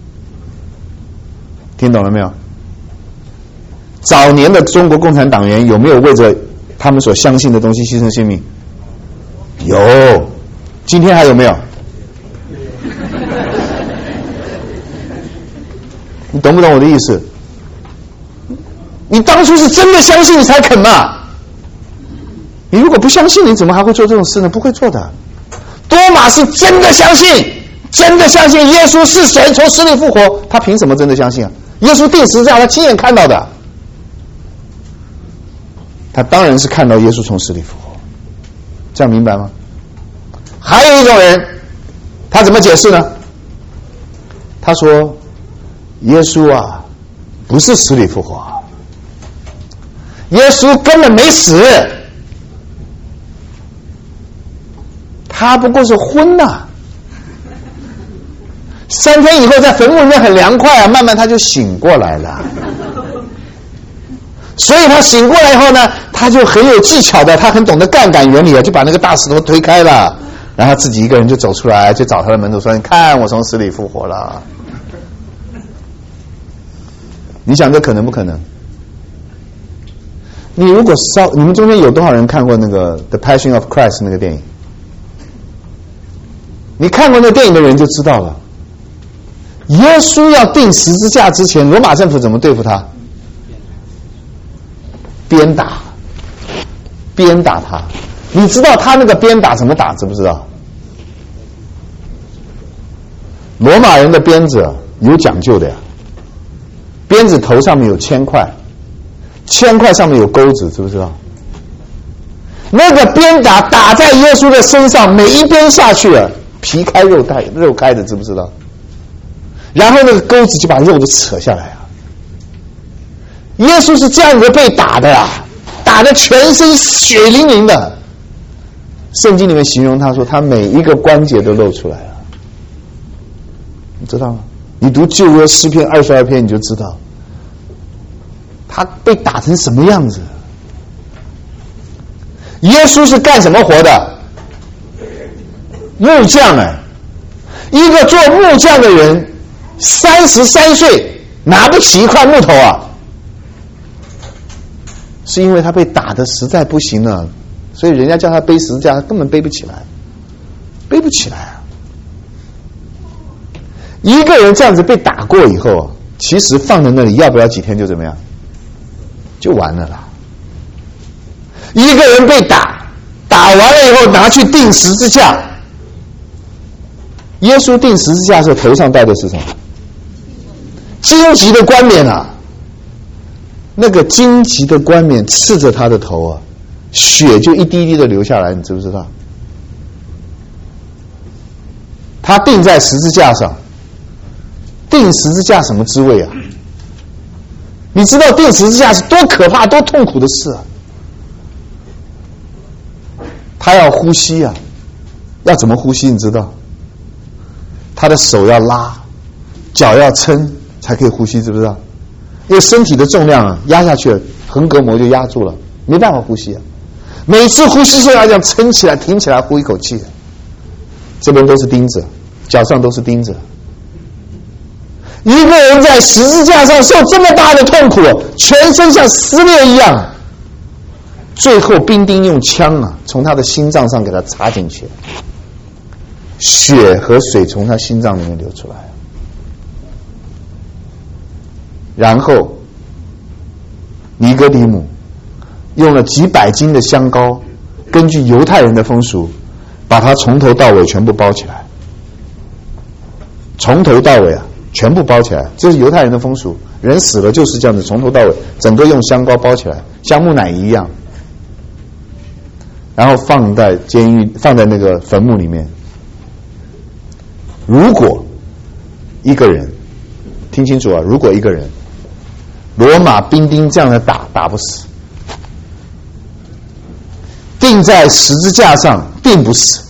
Speaker 1: 听懂了没有？早年的中国共产党员有没有为着他们所相信的东西牺牲性命？有。今天还有没有？你懂不懂我的意思？你当初是真的相信你才肯嘛？你如果不相信，你怎么还会做这种事呢？不会做的。多马是真的相信，真的相信耶稣是神，从死里复活，他凭什么真的相信啊？耶稣钉十字架，他亲眼看到的，他当然是看到耶稣从死里复活，这样明白吗？还有一种人，他怎么解释呢？他说耶稣啊不是死里复活，耶稣根本没死，他不过是昏呐、啊，三天以后在坟墓里面很凉快啊，慢慢他就醒过来了。所以他醒过来以后呢，他就很有技巧的，他很懂得杠杆原理啊，就把那个大石头推开了， 然后他自己一个人就走出来，就找他的门徒说：“你看，我从死里复活了。”你想这可能不可能？你如果稍，你们中间有多少人看过那个《The Passion of Christ》那个电影？你看过那个电影的人就知道了。耶稣要钉十字架之前，罗马政府怎么对付他？鞭打，鞭打他。你知道他那个鞭打怎么打，知不知道？罗马人的鞭子有讲究的呀，鞭子头上面有铅块，铅块上面有钩子，知不知道？那个鞭打打在耶稣的身上，每一鞭下去了，皮开肉开，肉开的，知不知道？然后那个钩子就把肉都扯下来啊！耶稣是这样子被打的呀、啊，打得全身血淋淋的。圣经里面形容他说，他每一个关节都露出来了，你知道吗？你读旧约诗篇二十二篇，你就知道他被打成什么样子。耶稣是干什么活的？木匠哎，一个做木匠的人，三十三岁拿不起一块木头啊，是因为他被打得实在不行了。所以人家叫他背十字架，他根本背不起来，背不起来啊！一个人这样子被打过以后，其实放在那里，要不要几天就怎么样，就完了啦。一个人被打，打完了以后拿去钉十字架。耶稣钉十字架的时候，头上戴的是什么？荆棘的冠冕啊！那个荆棘的冠冕刺着他的头啊！血就一滴滴的流下来，你知不知道？他钉在十字架上，钉十字架什么滋味啊？你知道钉十字架是多可怕、多痛苦的事啊！他要呼吸啊，要怎么呼吸？你知道？他的手要拉，脚要撑，才可以呼吸，知不知道？因为身体的重量啊，压下去了，横膈膜就压住了，没办法呼吸啊。每次呼吸是要这样撑起来、挺起来，呼一口气。这边都是钉子，脚上都是钉子。一个人在十字架上受这么大的痛苦，全身像撕裂一样。最后兵丁用枪啊，从他的心脏上给他插进去，血和水从他心脏里面流出来。然后尼哥底母用了几百斤的香膏，根据犹太人的风俗，把它从头到尾全部包起来。从头到尾啊，全部包起来，这是犹太人的风俗。人死了就是这样子，从头到尾，整个用香膏包起来，像木乃伊一样，然后放在监狱，放在那个坟墓里面。如果一个人，听清楚啊，如果一个人，罗马兵丁这样的打，打不死。钉在十字架上并不死，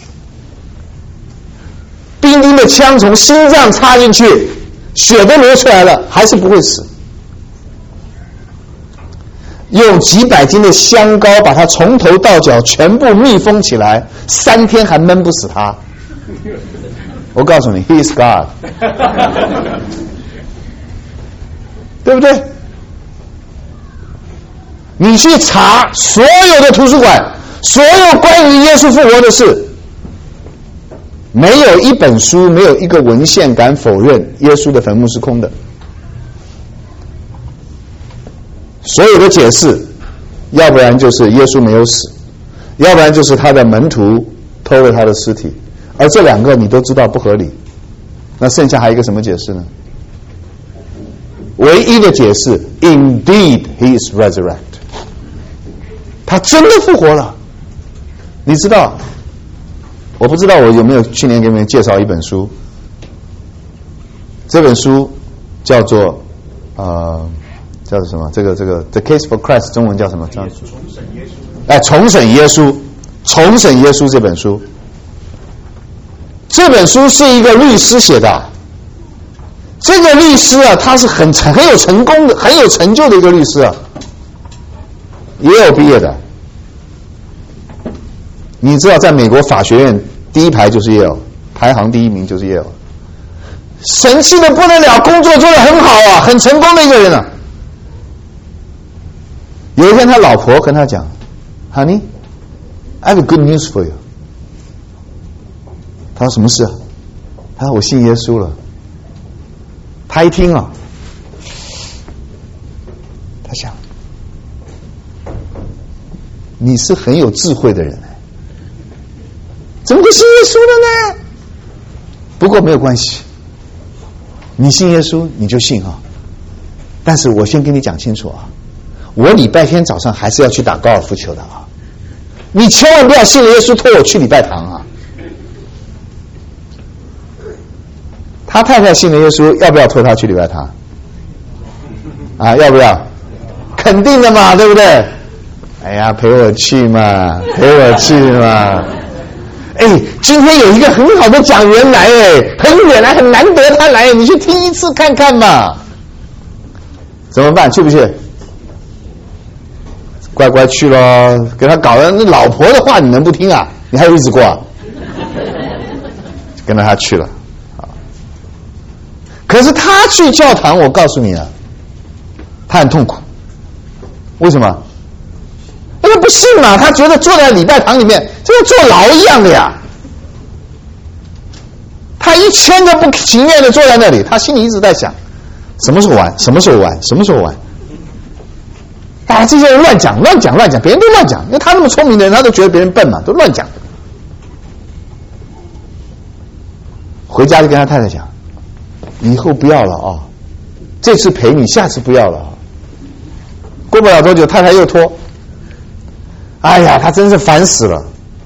Speaker 1: 兵丁的枪从心脏插进去，血都流出来了，还是不会死。用几百斤的香膏把它从头到脚全部密封起来，三天还闷不死他。我告诉你 ，He is God， 对不对？你去查所有的图书馆。所有关于耶稣复活的事，没有一本书，没有一个文献敢否认耶稣的坟墓是空的。所有的解释，要不然就是耶稣没有死，要不然就是他的门徒偷了他的尸体，而这两个你都知道不合理，那剩下还有一个什么解释呢？唯一的解释 ，Indeed he is resurrected， 他真的复活了。你知道，我不知道我有没有去年给你们介绍一本书，这本书叫做呃叫做什么？这个这个 The Case for Christ 中文叫什么？重审耶稣。哎，重审耶稣，重审耶稣这本书，这本书是一个律师写的。这个律师啊，他是很很有成功的、很有成就的一个律师啊，也有毕业的。你知道在美国法学院第一排就是耶和，排行第一名就是耶和，神气的不得了，工作做得很好啊，很成功的一个人啊。有一天他老婆跟他讲 Honey, I have a good news for you。 他说什么事啊？他说我信耶稣了。他一听啊，他想你是很有智慧的人，怎么会信耶稣的呢？不过没有关系，你信耶稣你就信啊。但是我先跟你讲清楚啊，我礼拜天早上还是要去打高尔夫球的啊，你千万不要信了耶稣拖我去礼拜堂啊。他太太信了耶稣，要不要拖他去礼拜堂？啊，要不要？肯定的嘛，对不对？哎呀，陪我去嘛，陪我去嘛。哎，今天有一个很好的讲员来，哎，很远来，很难得他来，你去听一次看看嘛。怎么办？去不去？乖乖去咯，给他搞的那老婆的话你能不听啊？你还有日子过啊？跟着他去了。可是他去教堂，我告诉你啊，他很痛苦。为什么？因为不信嘛，他觉得坐在礼拜堂里面就跟坐牢一样的呀。他一千个不情愿的坐在那里，他心里一直在想，什么时候完？什么时候完？什么时候完？啊，这些人乱讲，乱讲，乱讲，别人都乱讲，因为他那么聪明的人，他都觉得别人笨嘛，都乱讲。回家就跟他太太讲，以后不要了啊，这次陪你，下次不要了啊。过不了多久，太太又拖。哎呀，他真是烦死了。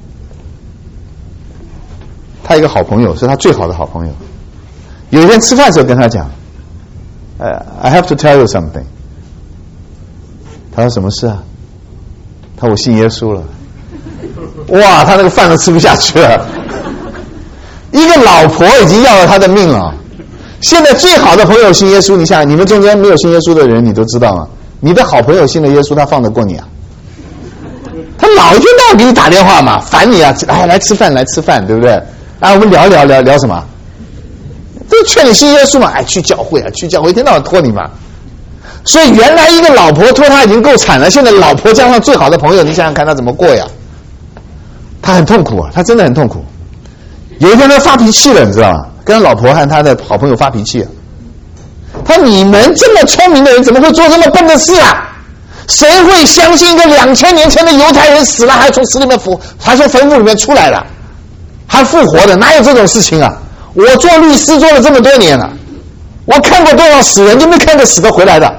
Speaker 1: 他一个好朋友，是他最好的好朋友。有一天吃饭的时候跟他讲，呃 ，I have to tell you something。他说什么事啊？他说我信耶稣了。哇，他那个饭都吃不下去了。一个老婆已经要了他的命了。现在最好的朋友信耶稣，你想，你们中间没有信耶稣的人，你都知道吗？你的好朋友信了耶稣，他放得过你啊？他老一天到晚给你打电话嘛，烦你啊！哎，来吃饭，来吃饭，对不对？啊，我们聊聊聊聊什么？都劝你信耶稣嘛！哎，去教会啊，去教会，一天到晚拖你嘛。所以原来一个老婆拖他已经够惨了，现在老婆加上最好的朋友，你想想看他怎么过呀？他很痛苦啊，他真的很痛苦。有一天他发脾气了，你知道吗？跟他老婆和他的好朋友发脾气啊。他说：“你们这么聪明的人，怎么会做这么笨的事啊？谁会相信一个两千年前的犹太人死了还从死里面复，还从坟墓里面出来了，还复活的？哪有这种事情啊？我做律师做了这么多年了，我看过多少死人，就没看过死得回来的。”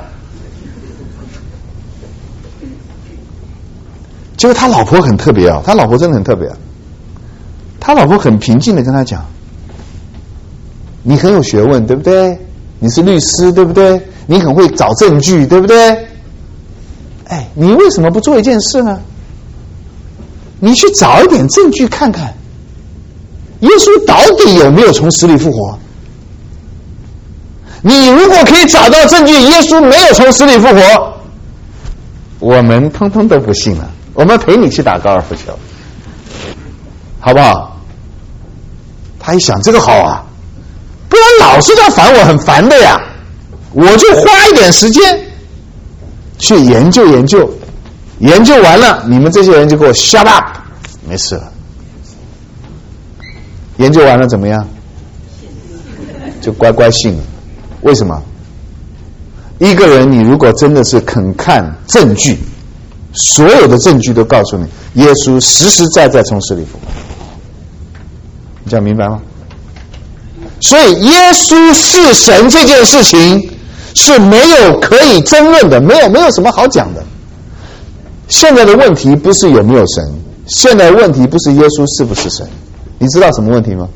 Speaker 1: 结果他老婆很特别啊，他老婆真的很特别啊。他老婆很平静的跟他讲：“你很有学问，对不对？你是律师，对不对？你很会找证据，对不对？哎，你为什么不做一件事呢？你去找一点证据看看，耶稣到底有没有从死里复活？你如果可以找到证据，耶稣没有从死里复活，我们通通都不信了。我们陪你去打高尔夫球，好不好？”他一想，这个好啊，不然老是在烦我，很烦的呀。我就花一点时间去研究研究，研究完了，你们这些人就给我 shut up， 没事了。研究完了怎么样？就乖乖信了。为什么？一个人你如果真的是肯看证据，所有的证据都告诉你，耶稣实实在在从死里复活。你讲明白吗？所以耶稣是神这件事情是没有可以争论的，没有没有什么好讲的。现在的问题不是有没有神，现在的问题不是耶稣是不是神，你知道什么问题吗？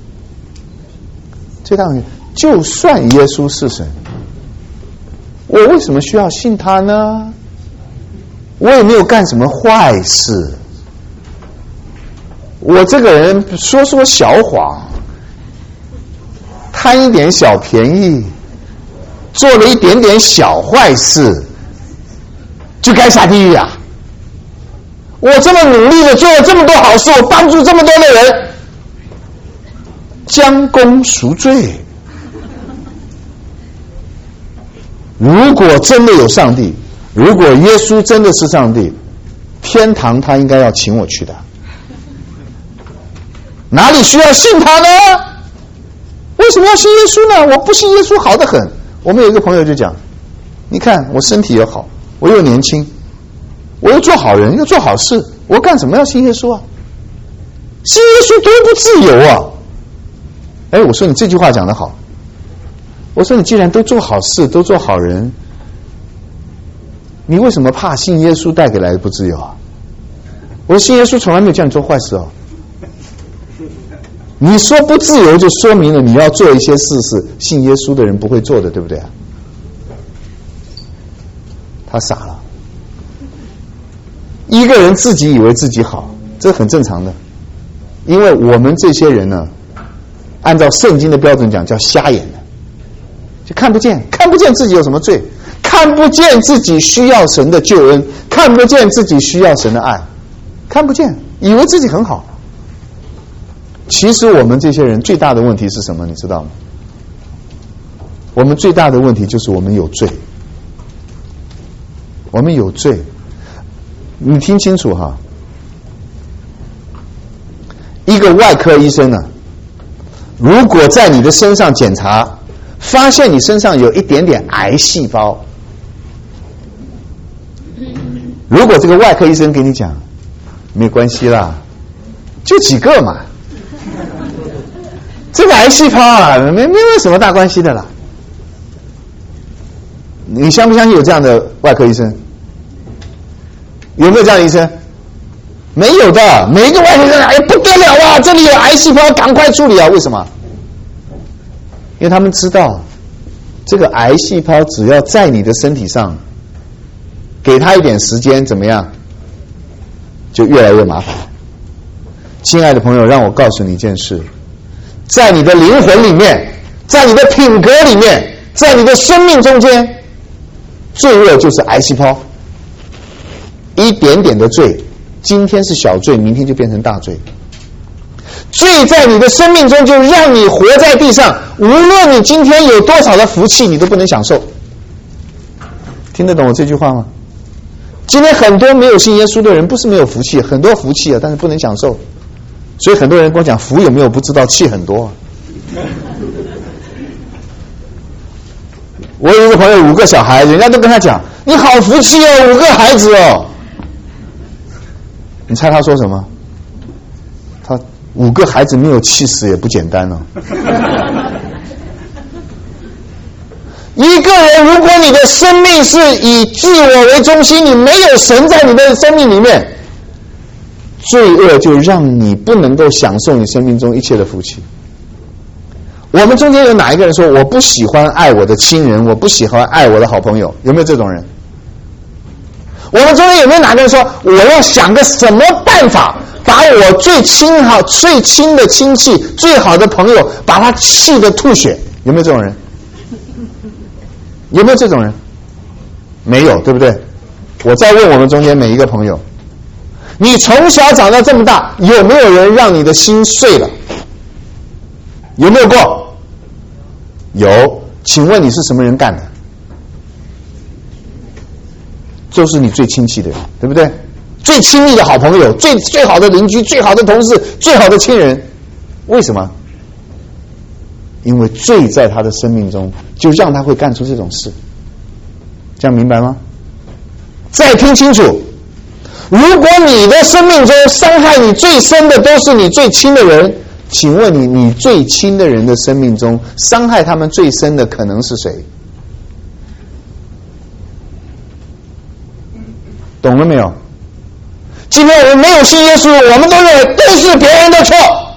Speaker 1: 最大问题，就算耶稣是神，我为什么需要信他呢？我也没有干什么坏事，我这个人说说小谎，贪一点小便宜，做了一点点小坏事，就该下地狱啊！我这么努力的做了这么多好事，我帮助这么多的人， 将功赎罪。如果真的有上帝，如果耶稣真的是上帝，天堂他应该要请我去的。哪里需要信他呢？为什么要信耶稣呢？我不信耶稣好得很。我们有一个朋友就讲，你看我身体又好，我又年轻，我又做好人，又做好事，我干什么要信耶稣啊？信耶稣多不自由啊！哎，我说你这句话讲得好。我说你既然都做好事，都做好人，你为什么怕信耶稣带给来的不自由啊？我说信耶稣从来没有叫你做坏事哦。你说不自由，就说明了你要做一些事是信耶稣的人不会做的，对不对啊？他傻了。一个人自己以为自己好，这很正常的，因为我们这些人呢，按照圣经的标准讲，叫瞎眼的，就看不见，看不见自己有什么罪，看不见自己需要神的救恩，看不见自己需要神的爱，看不见，以为自己很好。其实我们这些人最大的问题是什么？你知道吗？我们最大的问题就是我们有罪，我们有罪。你听清楚哈，一个外科医生呢，如果在你的身上检查，发现你身上有一点点癌细胞，如果这个外科医生给你讲，没关系啦，就几个嘛，这个癌细胞啊，没没有什么大关系的啦。你相不相信有这样的外科医生？有没有这样的医生？没有的。每一个外科医生，哎，不得了啊！这里有癌细胞，赶快处理啊！为什么？因为他们知道，这个癌细胞只要在你的身体上，给他一点时间，怎么样，就越来越麻烦。亲爱的朋友，让我告诉你一件事，在你的灵魂里面，在你的品格里面，在你的生命中间，罪恶就是癌细胞。一点点的罪，今天是小罪，明天就变成大罪。罪在你的生命中就让你活在地上，无论你今天有多少的福气，你都不能享受。听得懂我这句话吗？今天很多没有信耶稣的人，不是没有福气，很多福气啊，但是不能享受。所以很多人跟我讲福有没有不知道，气很多啊。我有一个朋友五个小孩，人家都跟他讲，你好福气哦，五个孩子哦。你猜他说什么？他五个孩子没有气死也不简单哦。一个人，如果你的生命是以自我为中心，你没有神在你的生命里面，罪恶就让你不能够享受你生命中一切的福气。我们中间有哪一个人说我不喜欢爱我的亲人，我不喜欢爱我的好朋友？有没有这种人？我们中间有没有哪个人说我要想个什么办法把我最亲好最亲的亲戚最好的朋友把他气得吐血？有没有这种人？有没有这种人？没有，对不对？我再问我们中间每一个朋友，你从小长到这么大，有没有人让你的心碎了？有没有过？有。请问你是什么人干的？就是你最亲戚的人，对不对？最亲密的好朋友，最最好的邻居，最好的同事，最好的亲人。为什么？因为罪在他的生命中，就让他会干出这种事。这样明白吗？再听清楚，如果你的生命中伤害你最深的都是你最亲的人，请问你，你最亲的人的生命中伤害他们最深的可能是谁？懂了没有？今天我们没有信耶稣，我们都认为都是别人的错。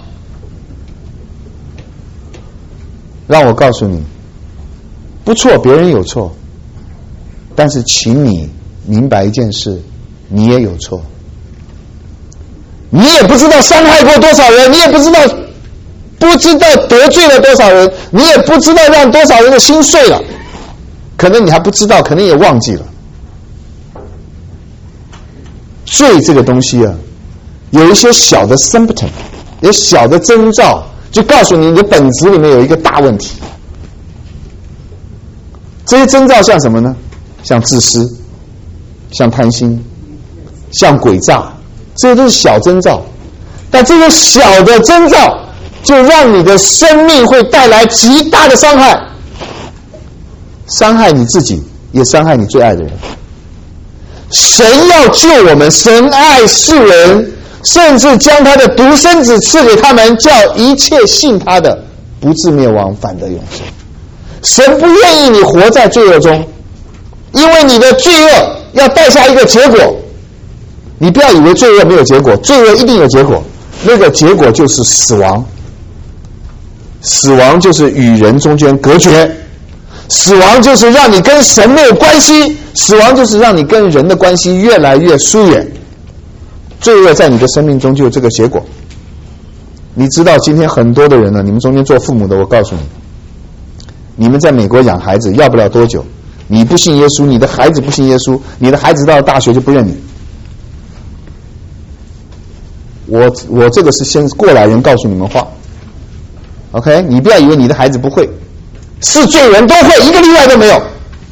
Speaker 1: 让我告诉你，不错，别人有错，但是请你明白一件事，你也有错。你也不知道伤害过多少人，你也不知道不知道得罪了多少人，你也不知道让多少人的心碎了，可能你还不知道，可能也忘记了。罪这个东西啊，有一些小的 symptom， 有小的征兆， 就告诉你你的本质里面有一个大问题。这些征兆像什么呢？像自私，像贪心，像诡诈，这些都是小征兆。但这些小的征兆就让你的生命会带来极大的伤害，伤害你自己，也伤害你最爱的人。神要救我们，神爱世人，甚至将他的独生子赐给他们，叫一切信他的不至灭亡，反得永生。神不愿意你活在罪恶中，因为你的罪恶要带下一个结果。你不要以为罪恶没有结果，罪恶一定有结果，那个结果就是死亡。死亡就是与人中间隔绝，死亡就是让你跟神没有关系，死亡就是让你跟人的关系越来越疏远。罪恶在你的生命中就有这个结果。你知道今天很多的人呢，你们中间做父母的，我告诉你，你们在美国养孩子要不了多久，你不信耶稣，你的孩子不信耶稣，你的孩子到了大学就不认你。我我这个是先过来人告诉你们话 ，OK？ 你不要以为你的孩子不会，是罪人都会，一个例外都没有。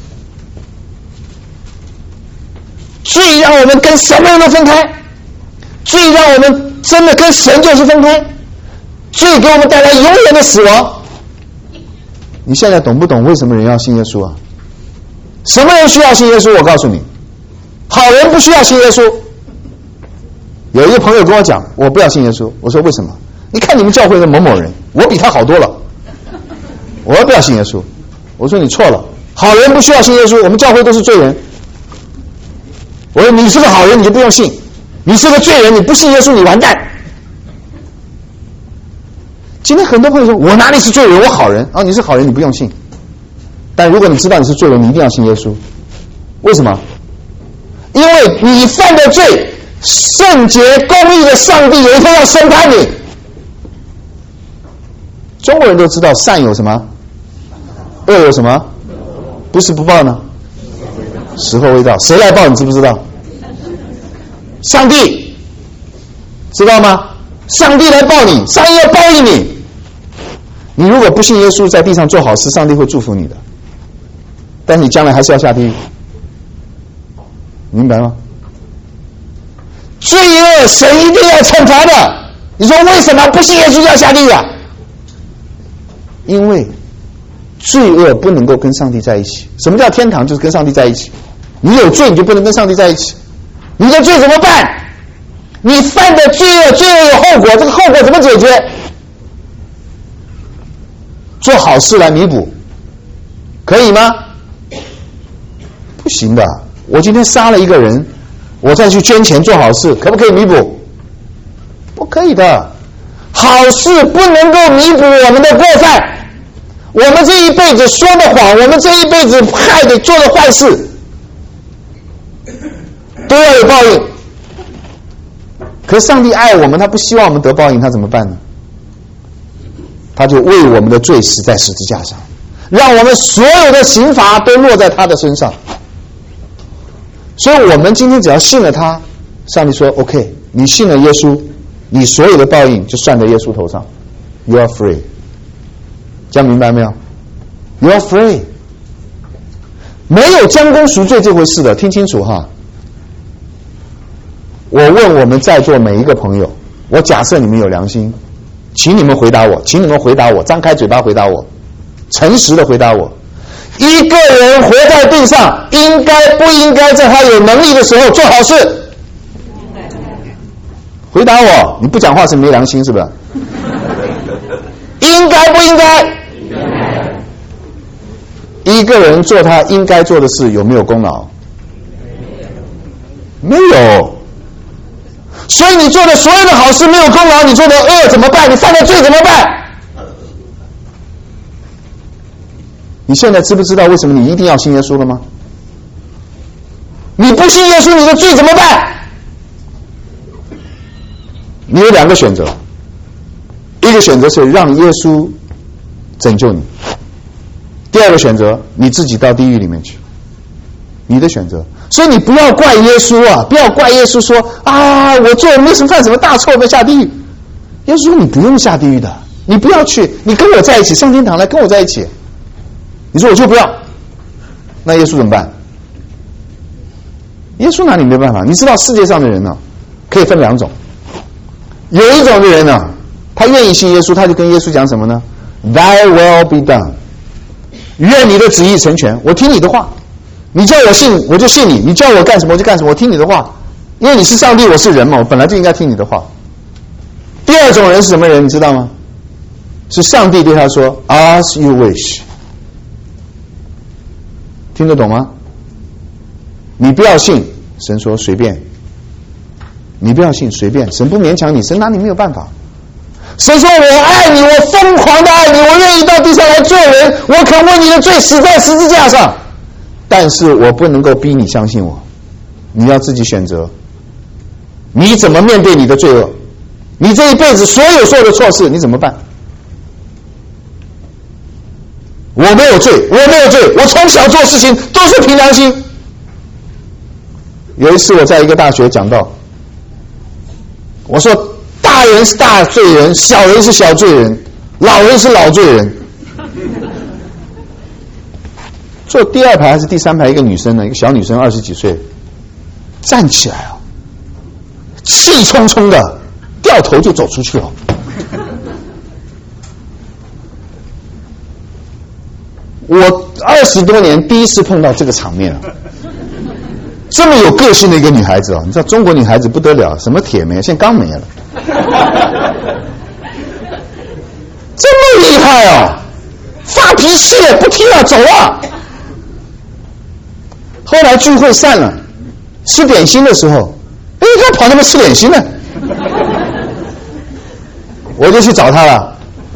Speaker 1: 罪让我们跟什么人都分开，罪让我们真的跟神就是分开，罪给我们带来永远的死亡。你现在懂不懂为什么人要信耶稣啊？什么人需要信耶稣？我告诉你，好人不需要信耶稣。有一个朋友跟我讲，我不要信耶稣。我说为什么？你看你们教会的某某人，我比他好多了，我不要信耶稣。我说你错了，好人不需要信耶稣，我们教会都是罪人。我说你是个好人你就不用信，你是个罪人你不信耶稣你完蛋。今天很多朋友说我哪里是罪人，我好人啊，你是好人你不用信。但如果你知道你是罪人，你一定要信耶稣。为什么？因为你犯的罪，圣洁公义的上帝有一天要审判你。中国人都知道善有什么，恶有什么，不是不报呢？时候未到。谁来报你知不知道？上帝，知道吗？上帝来报你，上帝要报应你。你如果不信耶稣，在地上做好事，上帝会祝福你的，但你将来还是要下地狱，明白吗？罪恶神一定要惩罚的。你说为什么不信耶稣要下地狱啊？因为罪恶不能够跟上帝在一起。什么叫天堂？就是跟上帝在一起。你有罪你就不能跟上帝在一起。你的罪怎么办？你犯的罪恶，罪恶有后果，这个后果怎么解决？做好事来弥补，可以吗？不行的。我今天杀了一个人，我再去捐钱做好事，可不可以弥补？不可以的。好事不能够弥补我们的过犯。我们这一辈子说的谎，我们这一辈子害的做的坏事，都要有报应。可是上帝爱我们，他不希望我们得报应，他怎么办呢？他就为我们的罪死在十字架上，让我们所有的刑罚都落在他的身上。所以我们今天只要信了他，上帝说 OK， 你信了耶稣，你所有的报应就算在耶稣头上， You are free。 这样明白没有？ You are free。 没有将功赎罪这回事的，听清楚哈。我问我们在座每一个朋友，我假设你们有良心，请你们回答我，请你们回答我，张开嘴巴回答我，诚实的回答我。一个人活在地上，应该不应该在他有能力的时候做好事？回答我，你不讲话是没良心是不是？应该不应该？一个人做他应该做的事，有没有功劳？没有。所以你做的所有的好事没有功劳，你做的恶怎么办？你犯的罪怎么办？你现在知不知道为什么你一定要信耶稣了吗？你不信耶稣，你的罪怎么办？你有两个选择，一个选择是让耶稣拯救你，第二个选择你自己到地狱里面去，你的选择。所以你不要怪耶稣啊，不要怪耶稣说啊，我做没什么犯什么大错，被下地狱。耶稣说你不用下地狱的， 你不要去，你跟我在一起，上天堂来跟我在一起。你说我就不要，那耶稣怎么办？耶稣拿你没办法。你知道世界上的人呢、啊，可以分两种，有一种的人呢、啊，他愿意信耶稣，他就跟耶稣讲什么呢 ？Thy will be done， 愿你的旨意成全。我听你的话，你叫我信我就信你，你叫我干什么我就干什么，我听你的话，因为你是上帝，我是人嘛，我本来就应该听你的话。第二种人是什么人？你知道吗？是上帝对他说 ：“As you wish。”听得懂吗？你不要信，神说随便。你不要信，随便。神不勉强你，神拿你没有办法。神说我爱你，我疯狂的爱你，我愿意到地上来做人，我肯为你的罪死在十字架上，但是我不能够逼你相信我，你要自己选择。你怎么面对你的罪恶？你这一辈子所有做的错事，你怎么办？我没有罪，我没有罪，我从小做事情都是凭良心。有一次我在一个大学讲到，我说大人是大罪人，小人是小罪人，老人是老罪人。坐第二排还是第三排一个女生呢，一个小女生二十几岁，站起来啊，气冲冲的掉头就走出去了。我二十多年第一次碰到这个场面啊，这么有个性的一个女孩子啊！你知道中国女孩子不得了，什么铁没，现在钢没了，这么厉害啊！发脾气不听啊，走啊！后来聚会散了，吃点心的时候，哎，她跑那边吃点心呢，我就去找她了。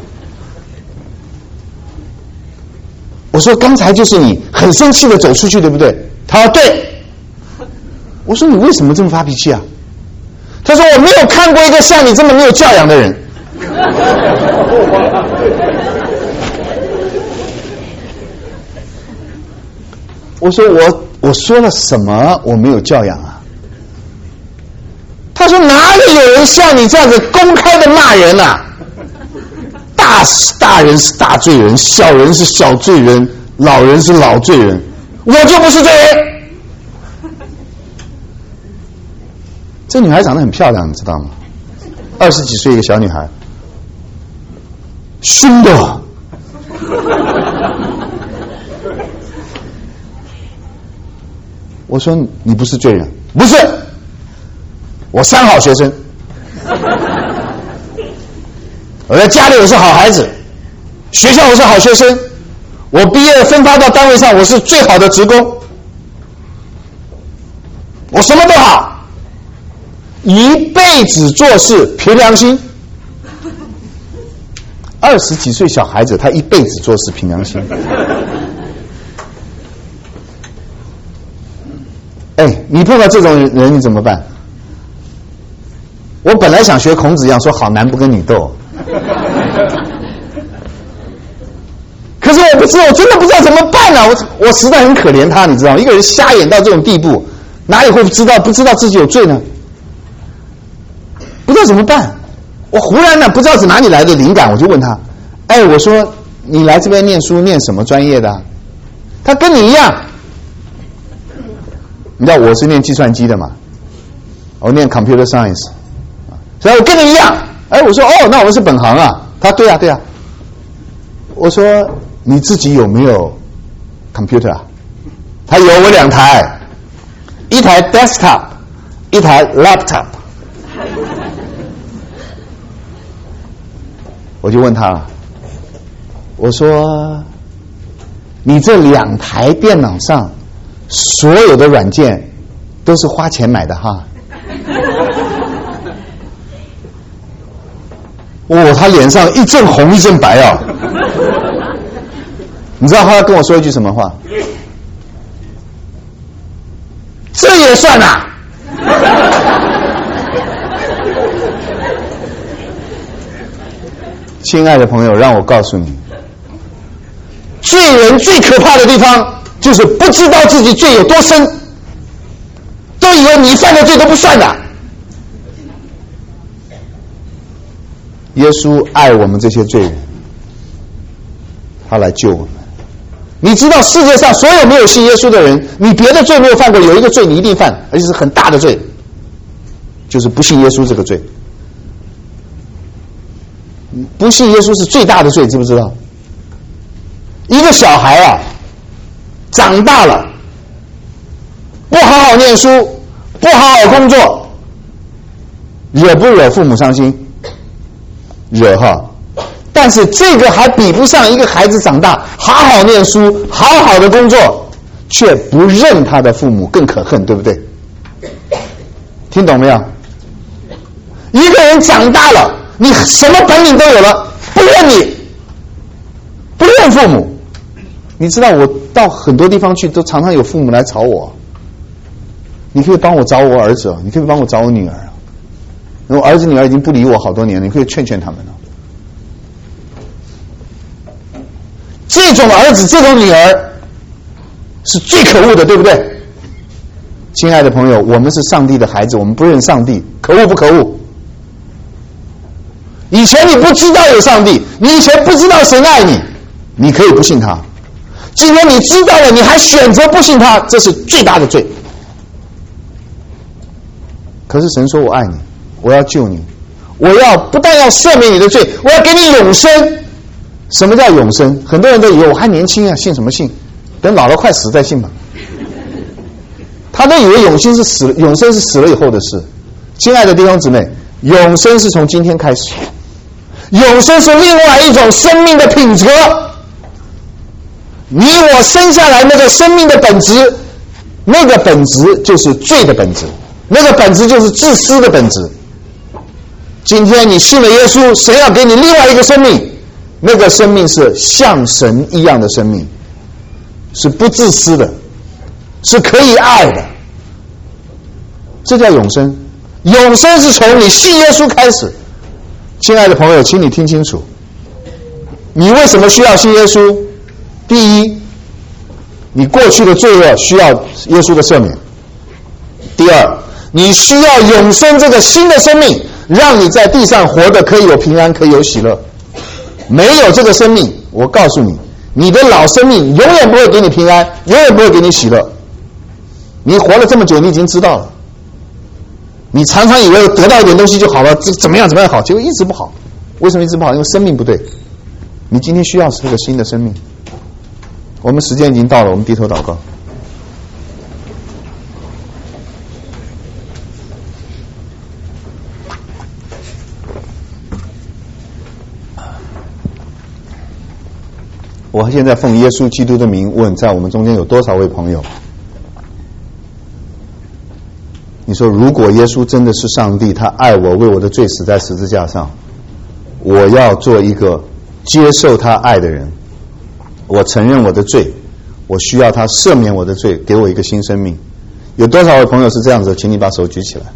Speaker 1: 我说刚才就是你很生气的走出去，对不对？他说对。我说你为什么这么发脾气啊？他说我没有看过一个像你这么没有教养的人。我说我我说了什么我没有教养啊？他说哪里有人像你这样子公开的骂人啊？大大人是大罪人，小人是小罪人，老人是老罪人，我就不是罪人。这女孩长得很漂亮，你知道吗？二十几岁一个小女孩，凶的。我说你不是罪人，不是，我三好学生。我在家里我是好孩子，学校我是好学生，我毕业分发到单位上我是最好的职工，我什么都好，一辈子做事凭良心。二十几岁小孩子，他一辈子做事凭良心。哎，你碰到这种人你怎么办？我本来想学孔子一样说好男不跟女斗，可是我不知道，我真的不知道怎么办啊！我我实在很可怜他，你知道吗？一个人瞎眼到这种地步，哪里会知道不知道自己有罪呢？不知道怎么办。我忽然呢，不知道是哪里来的灵感，我就问他：“哎，我说你来这边念书，念什么专业的啊？”他跟你一样，你知道我是念计算机的嘛？我念 computer science， 所以我跟你一样。哎，我说哦，那我是本行啊。他对啊对啊。我说你自己有没有 computer 啊？他有，我两台，一台 desktop， 一台 laptop。我就问他了，我说你这两台电脑上所有的软件都是花钱买的哈？哦，他脸上一阵红一阵白啊！你知道他跟我说一句什么话？这也算啊！亲爱的朋友，让我告诉你，罪人最可怕的地方就是不知道自己罪有多深，都以为你犯的罪都不算的。 耶稣爱我们这些罪人，他来救我们。你知道世界上所有没有信耶稣的人，你别的罪没有犯过，有一个罪你一定犯，而且是很大的罪，就是不信耶稣这个罪。不信耶稣是最大的罪，知不知道？一个小孩啊，长大了，不好好念书，不好好工作，惹不惹父母伤心？惹哈。但是这个还比不上一个孩子长大，好好念书，好好的工作，却不认他的父母更可恨，对不对？听懂没有？一个人长大了，你什么本领都有了，不认你，不认父母。你知道我到很多地方去，都常常有父母来找我，你可以帮我找我儿子，你可以帮我找我女儿。我儿子女儿已经不理我好多年了，你可以劝劝他们了。这种儿子这种女儿是最可恶的，对不对？亲爱的朋友，我们是上帝的孩子，我们不认上帝，可恶不可恶？以前你不知道有上帝，你以前不知道神爱你，你可以不信他。今天你知道了，你还选择不信他，这是最大的罪。可是神说我爱你，我要救你，我要不但要赦免你的罪，我要给你永生。什么叫永生？很多人都以为我还年轻啊，信什么信？等老了快死再信吧。他都以为永生是死，永生是死了以后的事。亲爱的弟兄姊妹，永生是从今天开始，永生是另外一种生命的品质。你我生下来那个生命的本质，那个本质就是罪的本质，那个本质就是自私的本质。今天你信了耶稣，神要给你另外一个生命，那个生命是像神一样的生命，是不自私的，是可以爱的，这叫永生。永生是从你信耶稣开始。亲爱的朋友，请你听清楚，你为什么需要信耶稣？第一，你过去的罪恶需要耶稣的赦免。第二，你需要永生这个新的生命，让你在地上活得可以有平安，可以有喜乐。没有这个生命，我告诉你，你的老生命永远不会给你平安，永远不会给你喜乐。你活了这么久，你已经知道了，你常常以为得到一点东西就好了，怎么样怎么样好，结果一直不好。为什么一直不好？因为生命不对。你今天需要是这个新的生命。我们时间已经到了，我们低头祷告。我现在奉耶稣基督的名问，在我们中间有多少位朋友？你说，如果耶稣真的是上帝，他爱我，为我的罪死在十字架上，我要做一个接受他爱的人。我承认我的罪，我需要他赦免我的罪，给我一个新生命。有多少位朋友是这样子？请你把手举起来。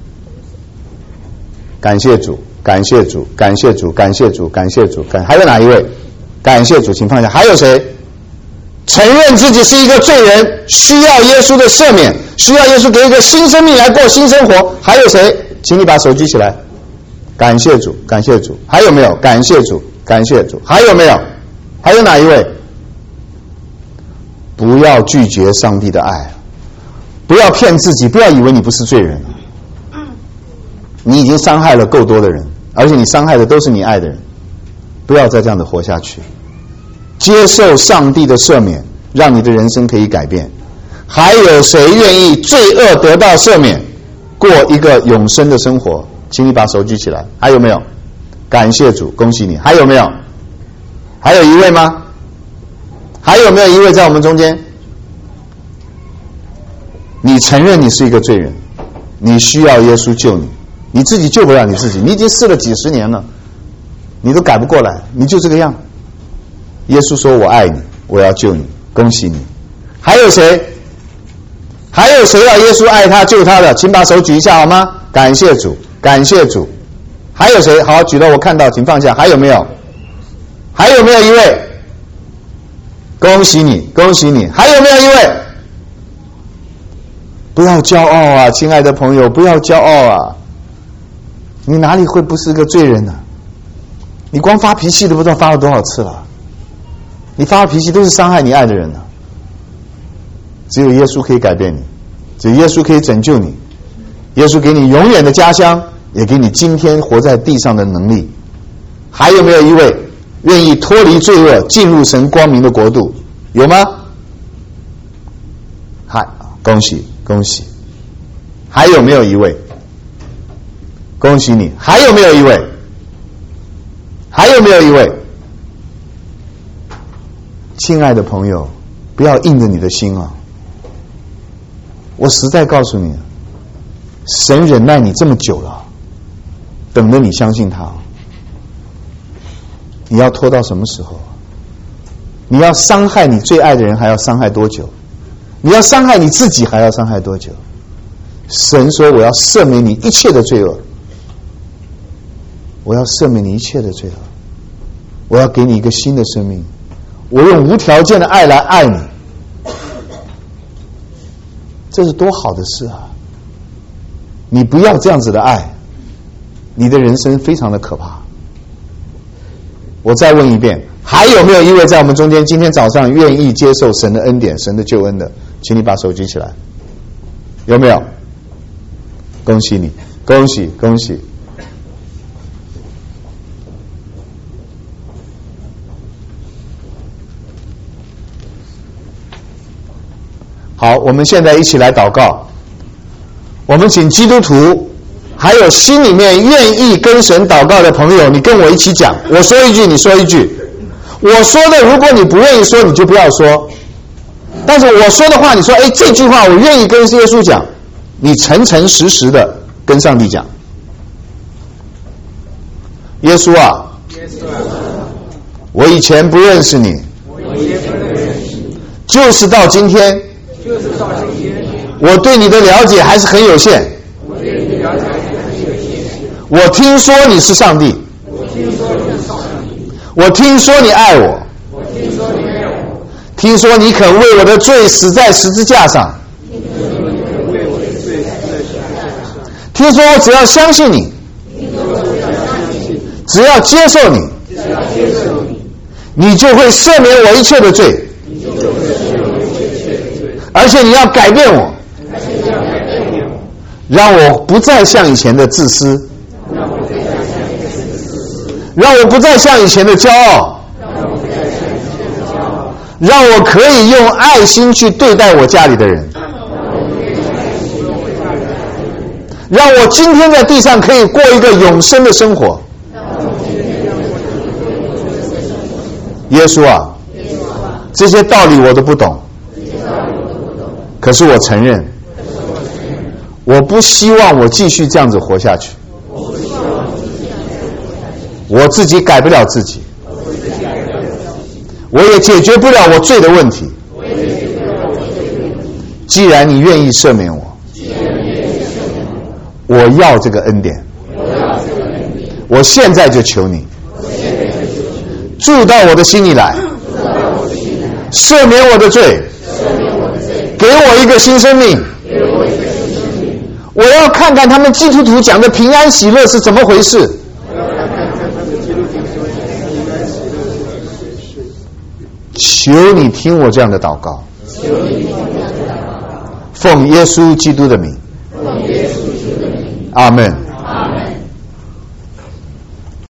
Speaker 1: 感谢主，感谢主，感谢主，感谢主，感谢主，感还有哪一位？感谢主，请放下。还有谁承认自己是一个罪人，需要耶稣的赦免，需要耶稣给一个新生命来过新生活？还有谁？请你把手举起来。感谢主，感谢主。还有没有？感谢主，感谢主。还有没有？还有哪一位？不要拒绝上帝的爱，不要骗自己，不要以为你不是罪人。你已经伤害了够多的人，而且你伤害的都是你爱的人。不要再这样的活下去，接受上帝的赦免，让你的人生可以改变。还有谁愿意罪恶得到赦免，过一个永生的生活？请你把手举起来。还有没有？感谢主，恭喜你。还有没有？还有一位吗？还有没有一位在我们中间？你承认你是一个罪人，你需要耶稣救你，你自己救不了你自己，你已经试了几十年了，你都改不过来，你就这个样。耶稣说我爱你，我要救你，恭喜你。还有谁？还有谁要耶稣爱他救他的？请把手举一下好吗？感谢主，感谢主。还有谁？好，举了我看到，请放下。还有没有？还有没有一位？恭喜你，恭喜你。还有没有一位？不要骄傲啊，亲爱的朋友，不要骄傲啊！你哪里会不是个罪人呢、啊？ 你光发脾气都不知道发了多少次了，你发脾气都是伤害你爱的人了。只有耶稣可以改变你，只有耶稣可以拯救你，耶稣给你永远的家乡，也给你今天活在地上的能力。还有没有一位愿意脱离罪恶进入神光明的国度？有吗？嗨，恭喜恭喜！还有没有一位？恭喜你！还有没有一位？还有没有一位？亲爱的朋友，不要硬着你的心啊！我实在告诉你，神忍耐你这么久了，等着你相信他。你要拖到什么时候？你要伤害你最爱的人还要伤害多久？你要伤害你自己还要伤害多久？神说我要赦免你一切的罪恶，我要赦免你一切的罪恶，我要给你一个新的生命，我用无条件的爱来爱你。这是多好的事啊！你不要这样子的爱，你的人生非常的可怕。我再问一遍，还有没有一位在我们中间今天早上愿意接受神的恩典、神的救恩的？请你把手举起来。有没有？恭喜你，恭喜恭喜！好，我们现在一起来祷告。我们请基督徒还有心里面愿意跟神祷告的朋友，你跟我一起讲，我说一句你说一句。我说的如果你不愿意说，你就不要说，但是我说的话你说，哎，这句话我愿意跟耶稣讲，你诚诚实实的跟上帝讲。耶稣啊，我以前不认识你，就是到今天我对你的了解还是很有限。我听说你是上帝，我听说你爱我，听说你肯为我的罪死在十字架上，听说我只要相信你，只要接受你，你就会赦免我一切的罪，而且你要改变我，让我不再像以前的自私，让我不再像以前的骄傲，让我可以用爱心去对待我家里的人，让我今天在地上可以过一个永生的生活。耶稣啊，这些道理我都不懂，可是我承认，我不希望我继续这样子活下去，我自己改不了自己，我也解决不了我罪的问题。既然你愿意赦免我，我要这个恩典，我现在就求你住到我的心里来，赦免我的罪，给我一个新生命。我要看看他们基督徒讲的平安喜乐是怎么回事。求你听我这样的祷告，奉耶稣基督的名，阿们。